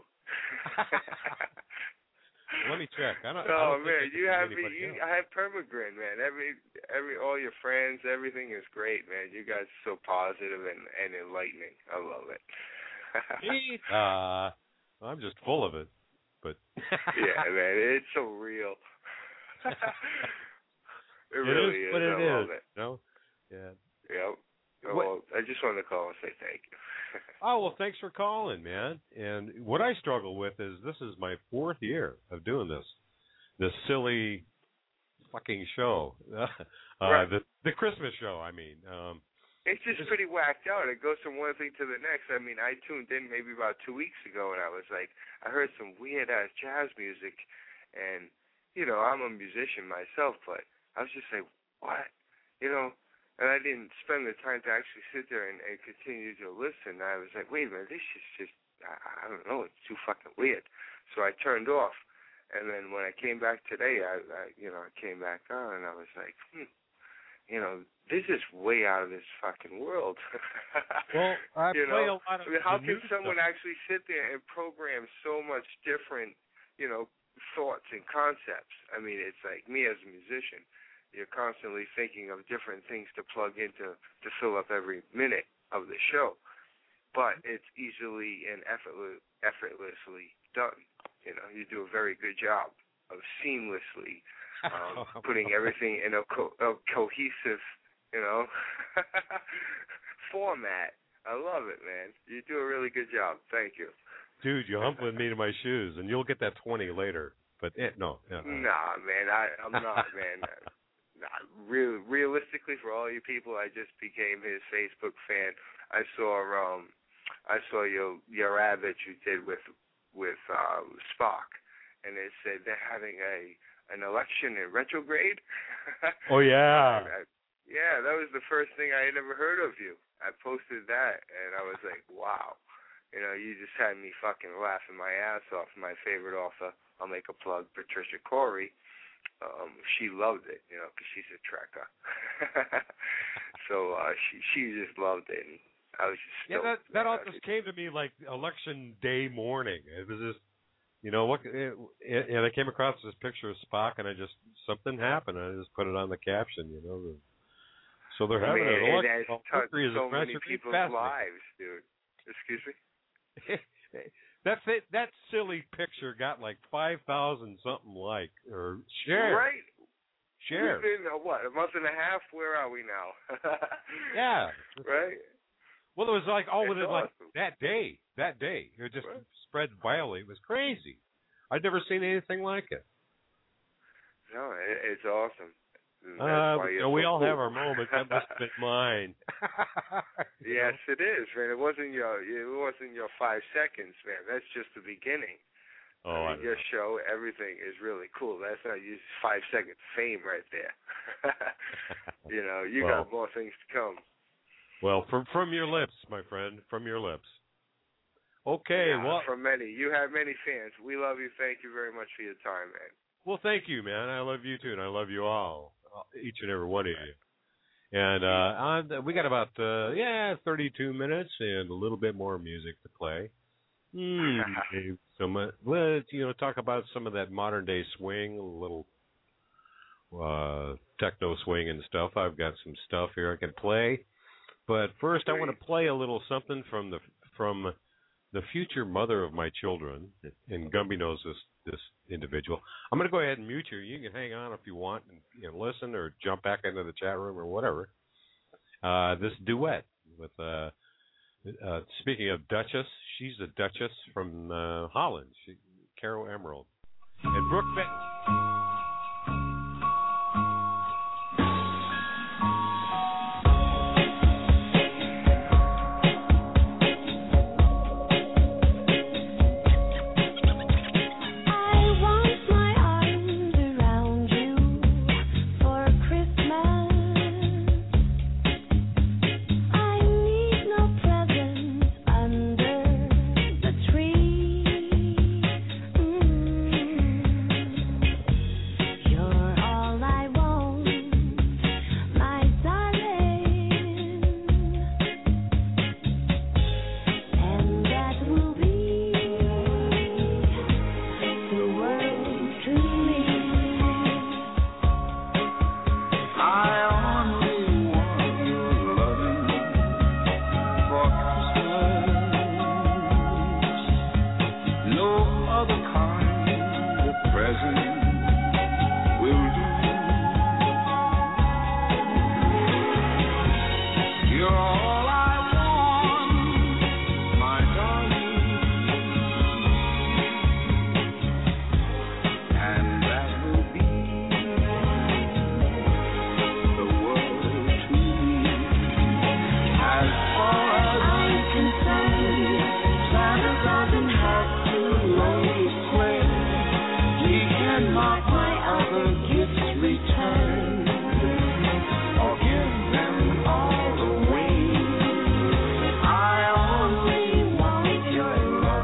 let me check. I don't. I Oh don't man, think you I have can me. see anybody You, else. I have permagrin, man. Every, every, all your friends, everything is great, man. You guys are so positive and, and enlightening. I love it. uh, I'm just full of it. But yeah, man, it's so real. it it really is is. what it I love is. it. No. Yeah. Yep. What- Well, I just wanted to call and say thank you. Oh, well, thanks for calling, man. And what I struggle with is this is my fourth year of doing this, this silly fucking show, uh, Right. the the Christmas show. I mean, um, It's just pretty whacked out. It goes from one thing to the next. I mean, I tuned in maybe about two weeks ago, and I was like, I heard some weird-ass jazz music, and, you know, I'm a musician myself, but I was just like, what? You know, and I didn't spend the time to actually sit there and, and continue to listen. I was like, wait a minute, this is just I, I don't know, it's too fucking weird. So I turned off. And then when I came back today, I, I you know, I came back on and I was like, hmm, you know, this is way out of this fucking world. Well, I you play know? a lot of I mean, how the can new someone stuff. actually sit there and program so much different, you know, thoughts and concepts? I mean, it's like me as a musician, you're constantly thinking of different things to plug into to fill up every minute of the show. But it's easily and effortless, effortlessly done. You know, you do a very good job of seamlessly um, putting everything in a, co- a cohesive, you know, format. I love it, man. You do a really good job. Thank you. Dude, you humbling me to my shoes, and you'll get that twenty later. But it, no, no, no. Nah, man, I, I'm not, man. Nah, real, realistically, for all you people, I just became his Facebook fan. I saw, um, I saw your your ad that you did with with um, Spock, and it said they're having a an election in retrograde. Oh yeah. I, yeah, that was the first thing I had ever heard of you. I posted that, and I was like, wow. You know, you just had me fucking laughing my ass off. My favorite author, I'll make a plug, Patricia Corey. Um, she loved it, you know, because she's a Trekker. so uh, she she just loved it, and I was just yeah. stoked. That that all just came to me like election day morning. It was just, you know, what? It, it, and I came across this picture of Spock, and I just something happened. And I just put it on the caption, you know. The, so they're having Man, an it election. has Well, touched history is so a many it's people's fascinating. lives, dude. Excuse me. That's it. That silly picture got like five thousand something like or share. Right. Share. Within a, what, a month and a half? Where are we now? Yeah. Right. Well, it was like all It's within awesome. like that day. That day, it just Right. spread wildly. It was crazy. I'd never seen anything like it. No, it, it's awesome. And that's Uh, why you you're know, we so all cool. have our moments. That must have been mine. Yes, it is, man. It wasn't your it wasn't your five seconds, man. That's just the beginning. Oh, I I mean, your show, everything is really cool. That's not just five seconds fame right there. you know, you Well- got more things to come. Well, from from your lips, my friend, from your lips. Okay, Yeah, well, from many. You have many fans. We love you. Thank you very much for your time, man. well, thank you, man. I love you too, and I love you all, each and every one of you. And uh, on, we got about uh, yeah, thirty-two minutes and a little bit more music to play. Hmm. Some, uh, let's you know talk about some of that modern day swing, a little uh, techno swing and stuff. I've got some stuff here I can play, but first I want to play a little something from the from the future mother of my children. And Gumby knows this this individual. I'm going to go ahead and mute you. You can hang on if you want and you know, listen or jump back into the chat room or whatever. Uh, this duet with. Uh, Uh, speaking of Duchess, she's a Duchess from uh, Holland, she, Caro Emerald. And Brooke Benton. I only want your love.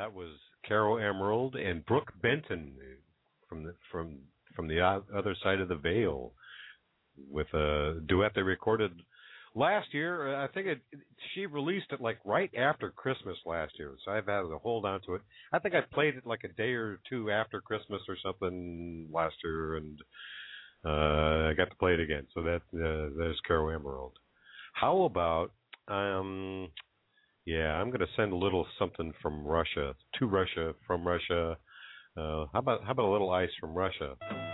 that was Caro Emerald and Brooke Benton from the from from the other side of the veil with a duet they recorded last year. I think it, she released it like right after Christmas last year, so I've had to hold on to it. I think I played it like a day or two after Christmas or something last year, and uh, I got to play it again. So that uh, there's Caro Emerald. How about um. Yeah, I'm going to send a little something from Russia, to Russia, from Russia. Uh, how about how about a little ice from Russia?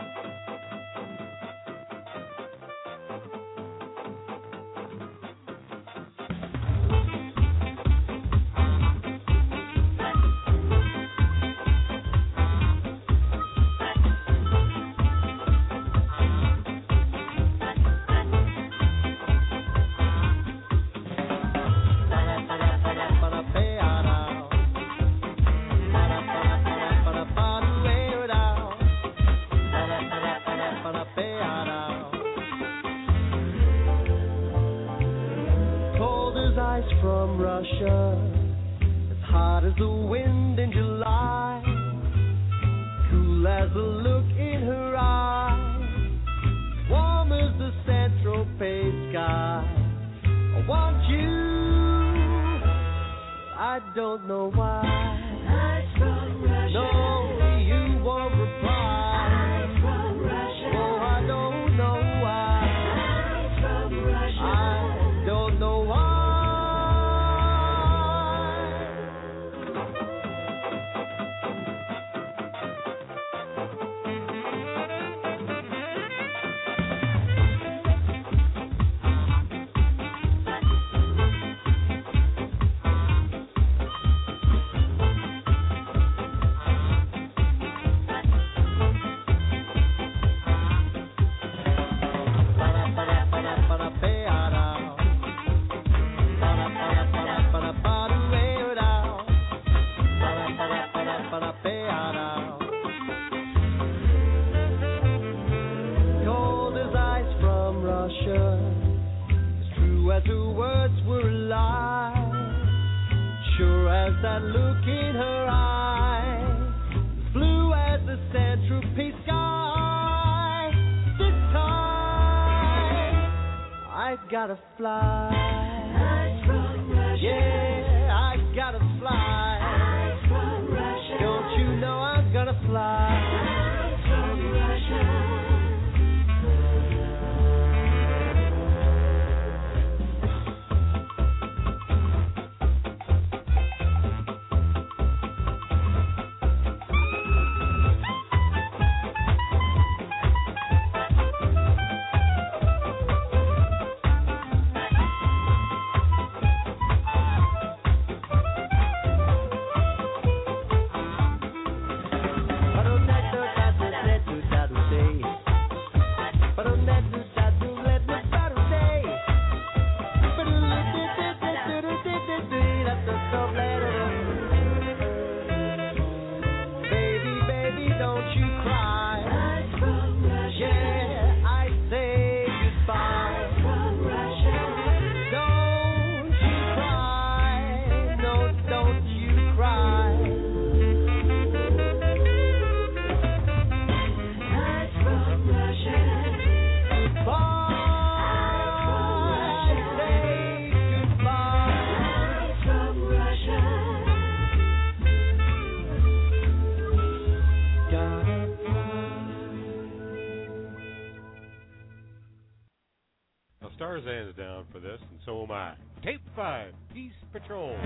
Starzan's down for this, and so am I. Tape five, Peace Patrol.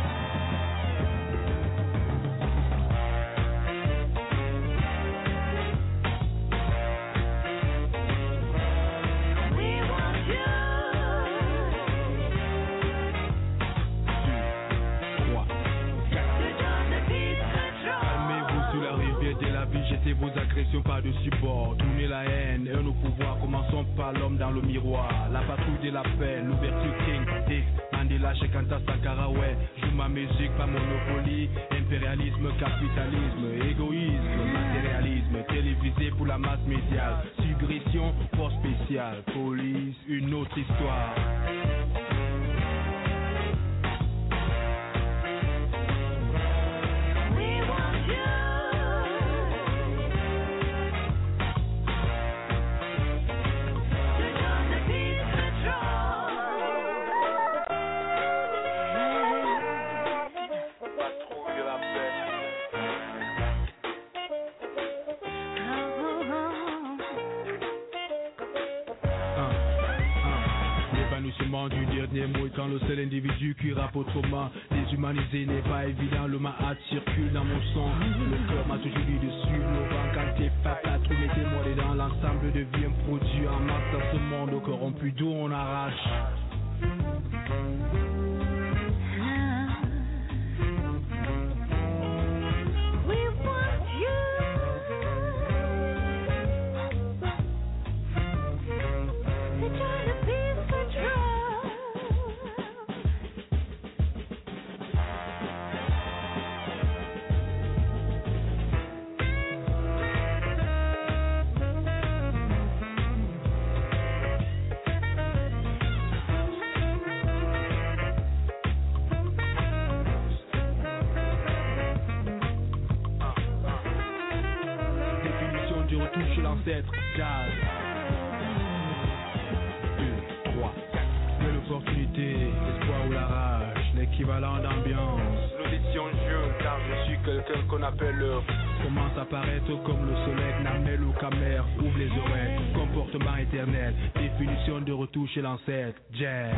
Jetez vos agressions pas de support, tournez la haine et nos pouvoirs, commençons par l'homme dans le miroir. La patrouille de la paix, l'ouverture King, Dix, Mandela, Shekanta, Sakara, ouais. Joue ma musique, pas monopoly, impérialisme, capitalisme, égoïsme, matérialisme, télévisé pour la masse médiale, suggestion, force spéciale, police, une autre histoire. balbutiement du dernier mot étant le seul individu qui rappe autrement. Déshumanisé n'est pas évident, le mat circule dans mon sang. Le cœur m'a toujours dit de suivre nos vents quand t'es papa, tout mettez-moi dedans. L'ensemble devient produit en masse dans ce monde corrompu d'où on arrache. Touche l'ancêtre, jazz. deux, trois, quatre. De l'opportunité, l'espoir ou la rage, l'équivalent d'ambiance. L'audition jeune, car je suis quelqu'un qu'on appelle l'heure. Commence à paraître comme le soleil, Namel ou Camer, ouvre les oreilles. Comportement éternel, définition de retour chez l'ancêtre, jazz.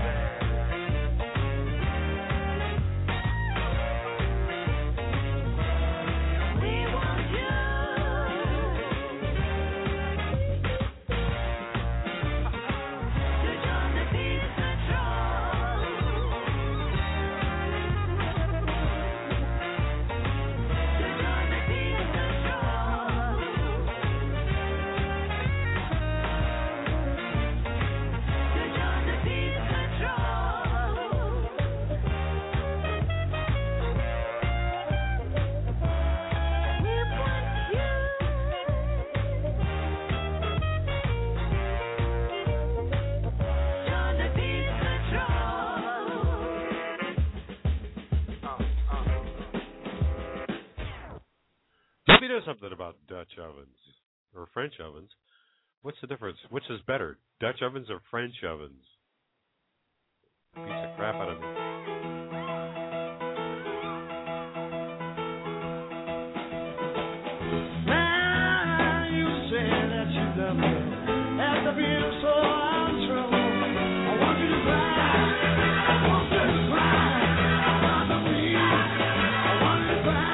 You know something about Dutch ovens or French ovens. What's the difference? Which is better, Dutch ovens or French ovens? Piece of crap out of me. Now you say that you love me. After being so untrue, I want you to cry. I want you to cry. I want to be. I want you to cry.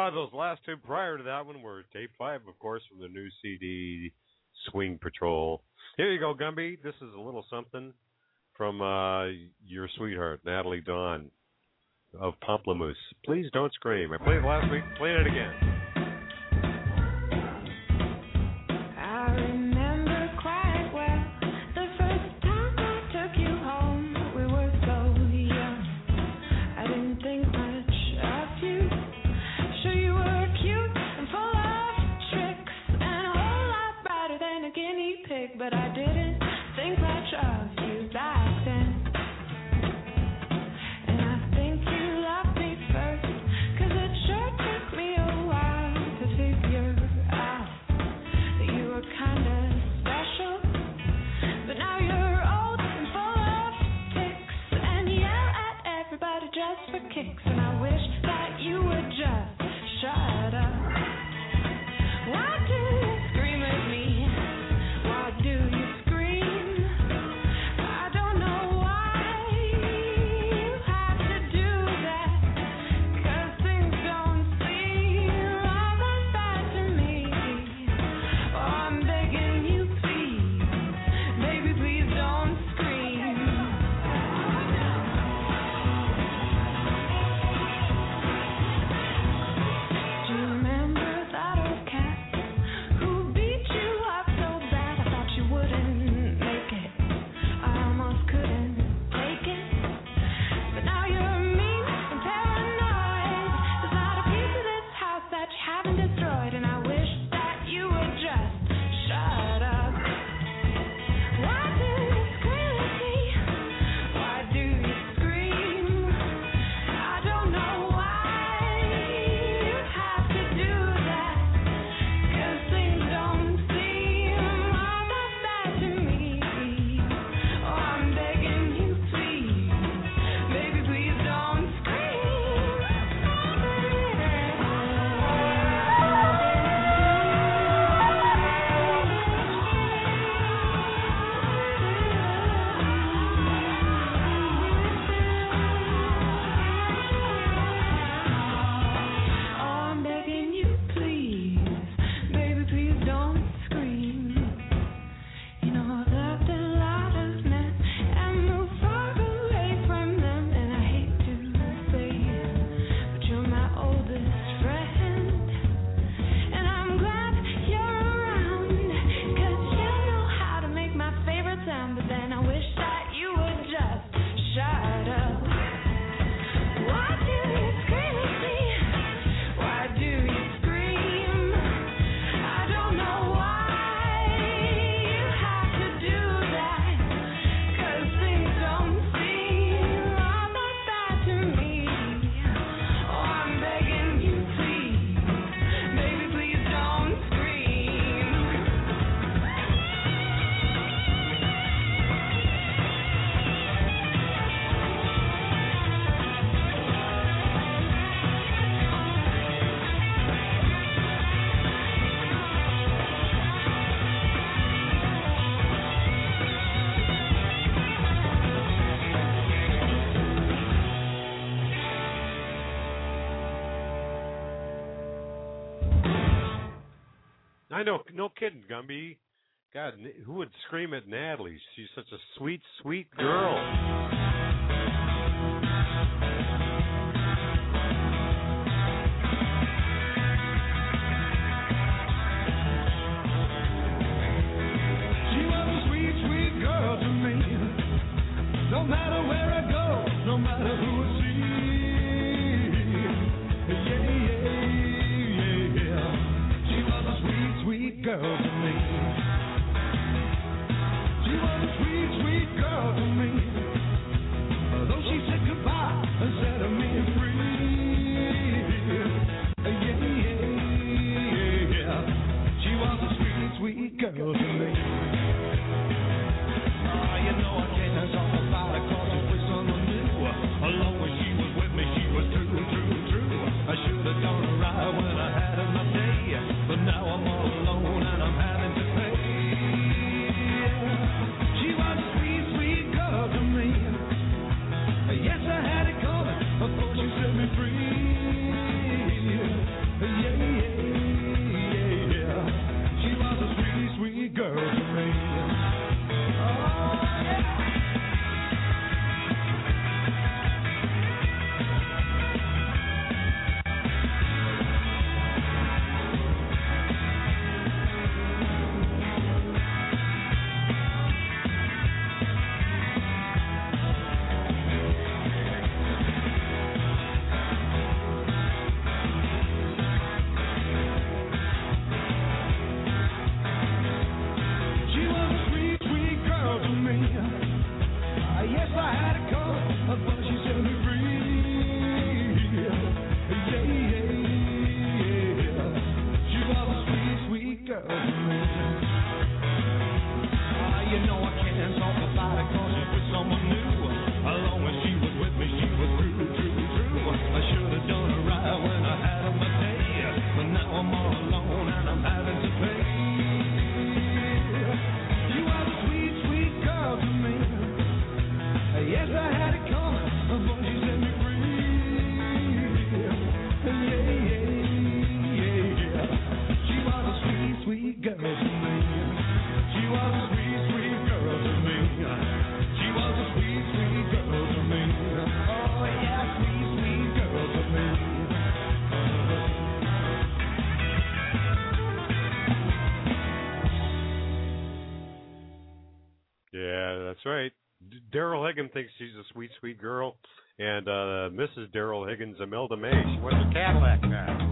Uh, those last two prior to that one were tape five, of course, from the new C D, Swing Patrol. Here you go, Gumby. This is a little something from uh, your sweetheart, Natalie Dawn of Pomplamoose. Please don't scream. I played it last week. Playing it again. I remember quite well the first time I took you home. We were so young. I didn't think much of you. Sure, you were cute and full of tricks and a whole lot brighter than a guinea pig, but I didn't think much of you back then. And I think you loved me first, 'cause it sure took me a while to figure out that you were kinda special. But now you're old and full of ticks and yell at everybody just for kicks. And I wish that you would just shut up. Why do you scream at me? Why do you scream? I don't know why you have to do that, 'cause things don't seem all that bad to me. Oh, I'm begging you, please, baby, please don't scream. Do you remember that old cat who beat you up so bad I thought you wouldn't make it? I almost couldn't take it. But now you're mean and paranoid. There's not a piece of this house that you haven't destroyed, and I wish that you would just shut up. Why do you scream at me? Why do you scream? I don't know why you have to do that, 'cause things don't seem all that bad to me. Oh, I'm begging you, please, baby, please don't scream. Oh, I'm begging you, please, baby, please don't scream. You know I've loved a lot of men and moved far away from them, and I hate to say it, but you're my oldest friend. And I'm glad you're around, 'cause you know how to make my favorite sound. But then I wish that you would just shut up. Why do you scream at me? Why do you scream? I don't know why you have to do that, 'cause things don't seem all that bad to me. Oh, I'm begging you, please, baby, please don't scream. I know, no kidding, Gumby. God, n- who would scream at Natalie? She's such a sweet, sweet girl. She was a sweet, sweet girl to me. No matter where I go, no matter who I see. Yeah, yeah, yeah, yeah. She was a sweet, sweet girl to me. She was a sweet, sweet girl to me. you know I can't talk about it 'cause she's with someone new. As long as she was with me, she was true, true, true. I should have done her right when I had her my day, but now I'm all alone and I'm having to pay. She was a sweet, sweet girl to me. Yes, I had it coming, as long as she set me free. Yeah, yeah, yeah, yeah. She was a sweet, sweet girl to me. She was a sweet, sweet girl to me. She was a sweet, sweet girl to me. Oh, yeah, sweet, sweet girl to me. Yeah, that's right. D- Daryl Higgins thinks she's a sweet, sweet girl, and uh, Missus Daryl Higgins, Imelda May, she wants a Cadillac back.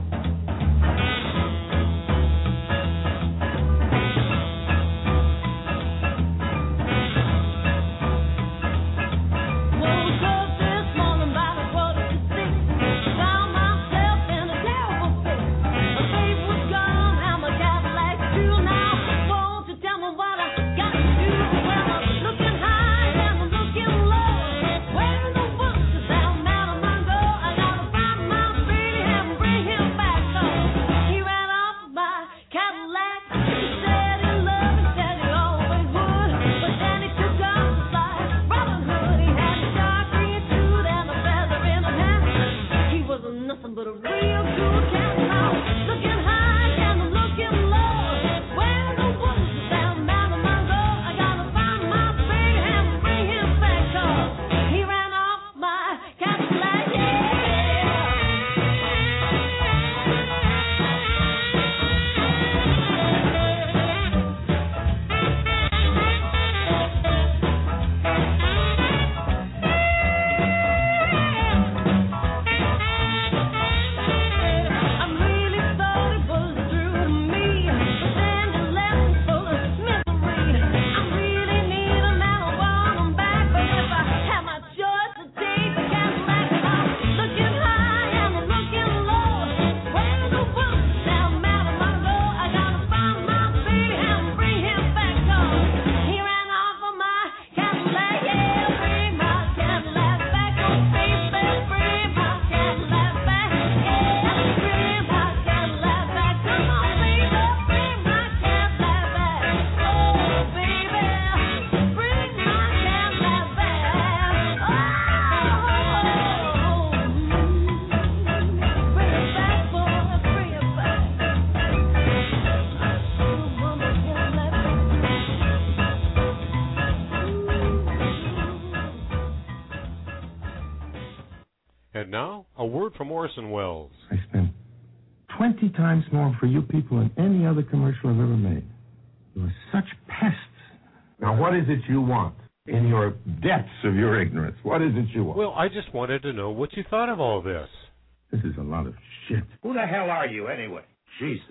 And now, a word from Orson Welles. I spent twenty times more for you people than any other commercial I've ever made. You are such pests. Now, what is it you want? In your depths of your ignorance, what is it you want? Well, I just wanted to know what you thought of all this. This is a lot of shit. Who the hell are you, anyway? Jesus.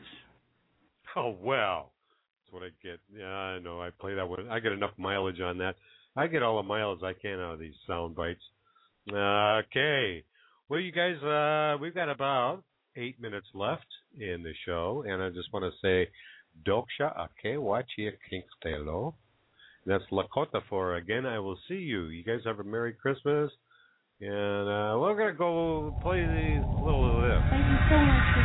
Oh, well. That's what I get. Yeah, I know. I play that one. I get enough mileage on that. I get all the mileage I can out of these sound bites. Okay. Well, you guys, uh, we've got about eight minutes left in the show, and I just want to say, Doksha ake wachi kinkstelo. That's Lakota for again, I will see you. You guys have a Merry Christmas, and uh, we're going to go play these little of this. Thank you so much for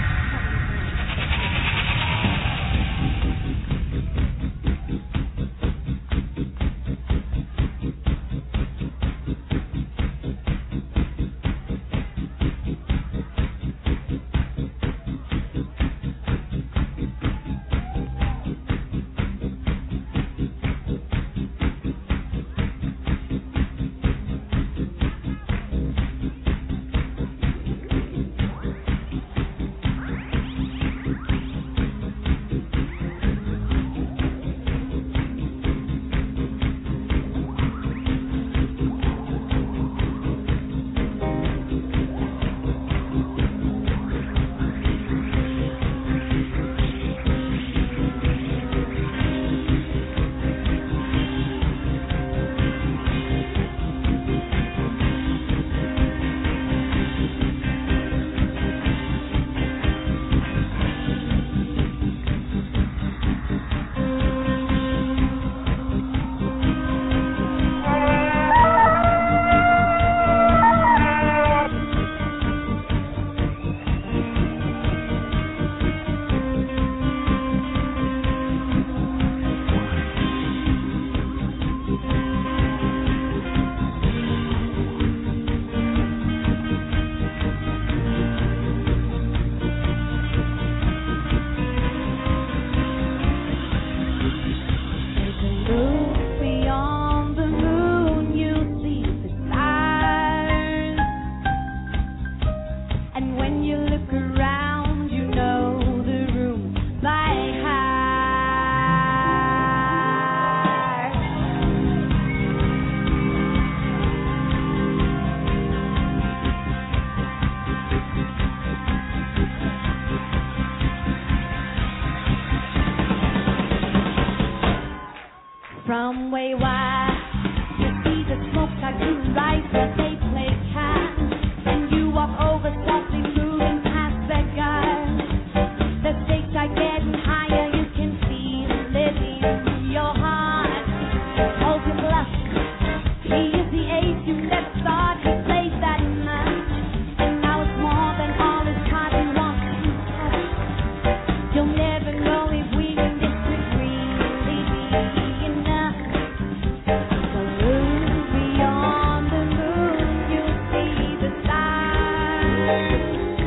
come way wide to see the smoke like two lights as they play cat. And you walk over softly moving past that guy. The stakes are getting higher, you can feel it living in your heart. Hold your bluff, he is the ace you never thought he plays that much. And now it's more than all his cards he wants to touch. You'll never know if we can disagree, really be enough. So move beyond the moon, you'll see the stars.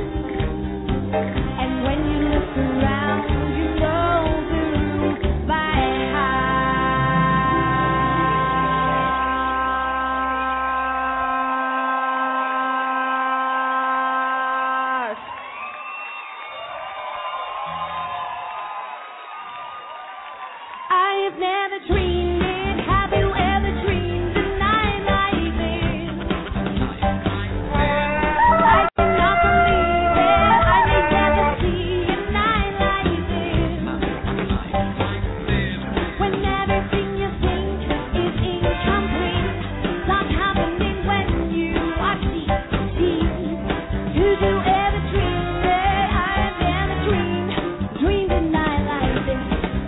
And when you look around, you know the roof's by heart. I have never dreamed it. Have you ever dreamed a night like this? I cannot believe it. I may never see a night like this. When everything you think is incomplete, starts happening when you are deep, deep. Did you ever dream it? I have never dreamed, dreamed a night like this.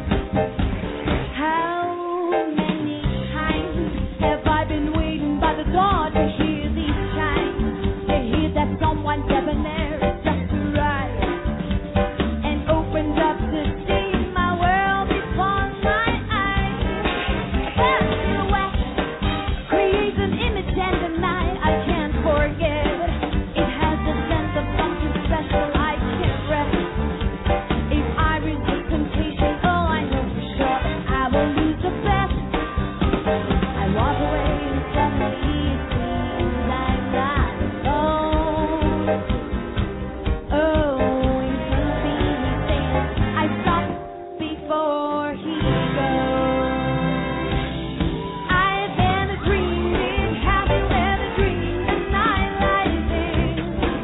How many times have I been waiting by the door to hear these chimes, to hear that someone debonair is just arrived and opens up to see my world before my eyes. That silhouette creates an image and a night I can't forget. It has a sense of something special I can't rest. If I resist temptation, oh, I know for sure I will lose the best. I walk away and suddenly it seems I'm not alone. Oh, in front of me he stands. I stop before he goes. I have never dreamed it. Have you ever dreamed a night like this?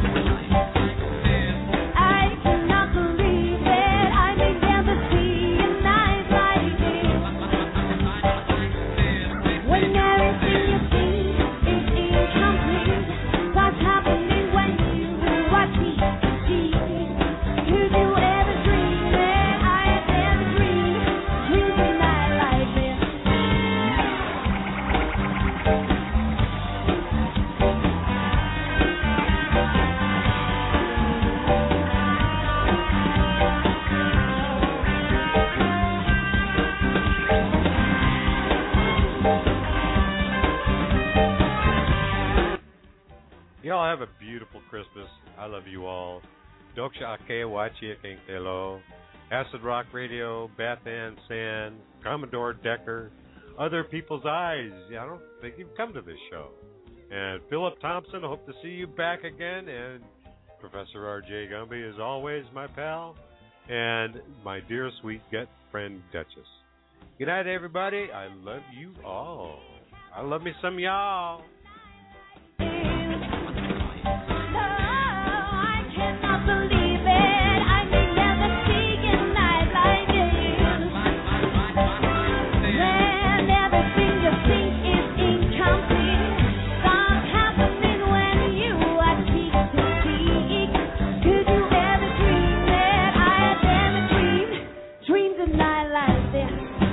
I cannot believe it. I may never see a night like this. When everything you think is incomplete, starts happening when you are deep, deep. Did you ever dream it? I have never dreamed, dreamed a night like this. Y'all have a beautiful Christmas. I love you all. Doksha Ake Wachi Telo, Acid Rock Radio, Bath and Sand, Commodore Decker, Other People's Eyes. Yeah, I don't think you've come to this show. And Philip Thompson, I hope to see you back again. And Professor R J Gumby, as always, my pal. And my dear sweet gut friend Duchess. Good night, everybody. I love you all. I love me some y'all. I cannot believe it. I may never see a night like this. When everything you think is incomplete, starts happening when you are cheek to cheek. Did you ever dream it? I have never dreamed, dreamed a night like this.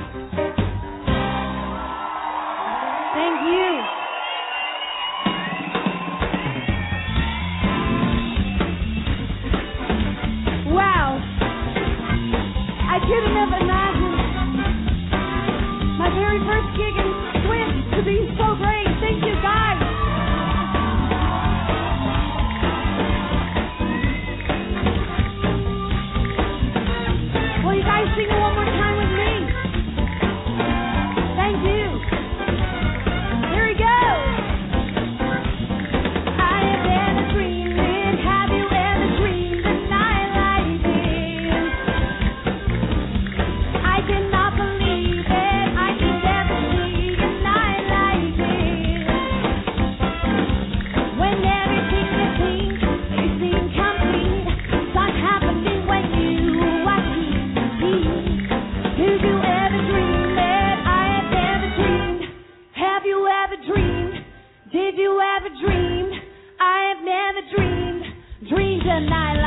Thank you. Wow. I couldn't have imagined my very first gig in Swiss to be so great. Thank you, guys. Will you guys sing it one more time with me? Thank you. Here we go. I have ever dreamed it. Have you ever dreamed a night like this? I cannot believe it. I can never see a night like this. tonight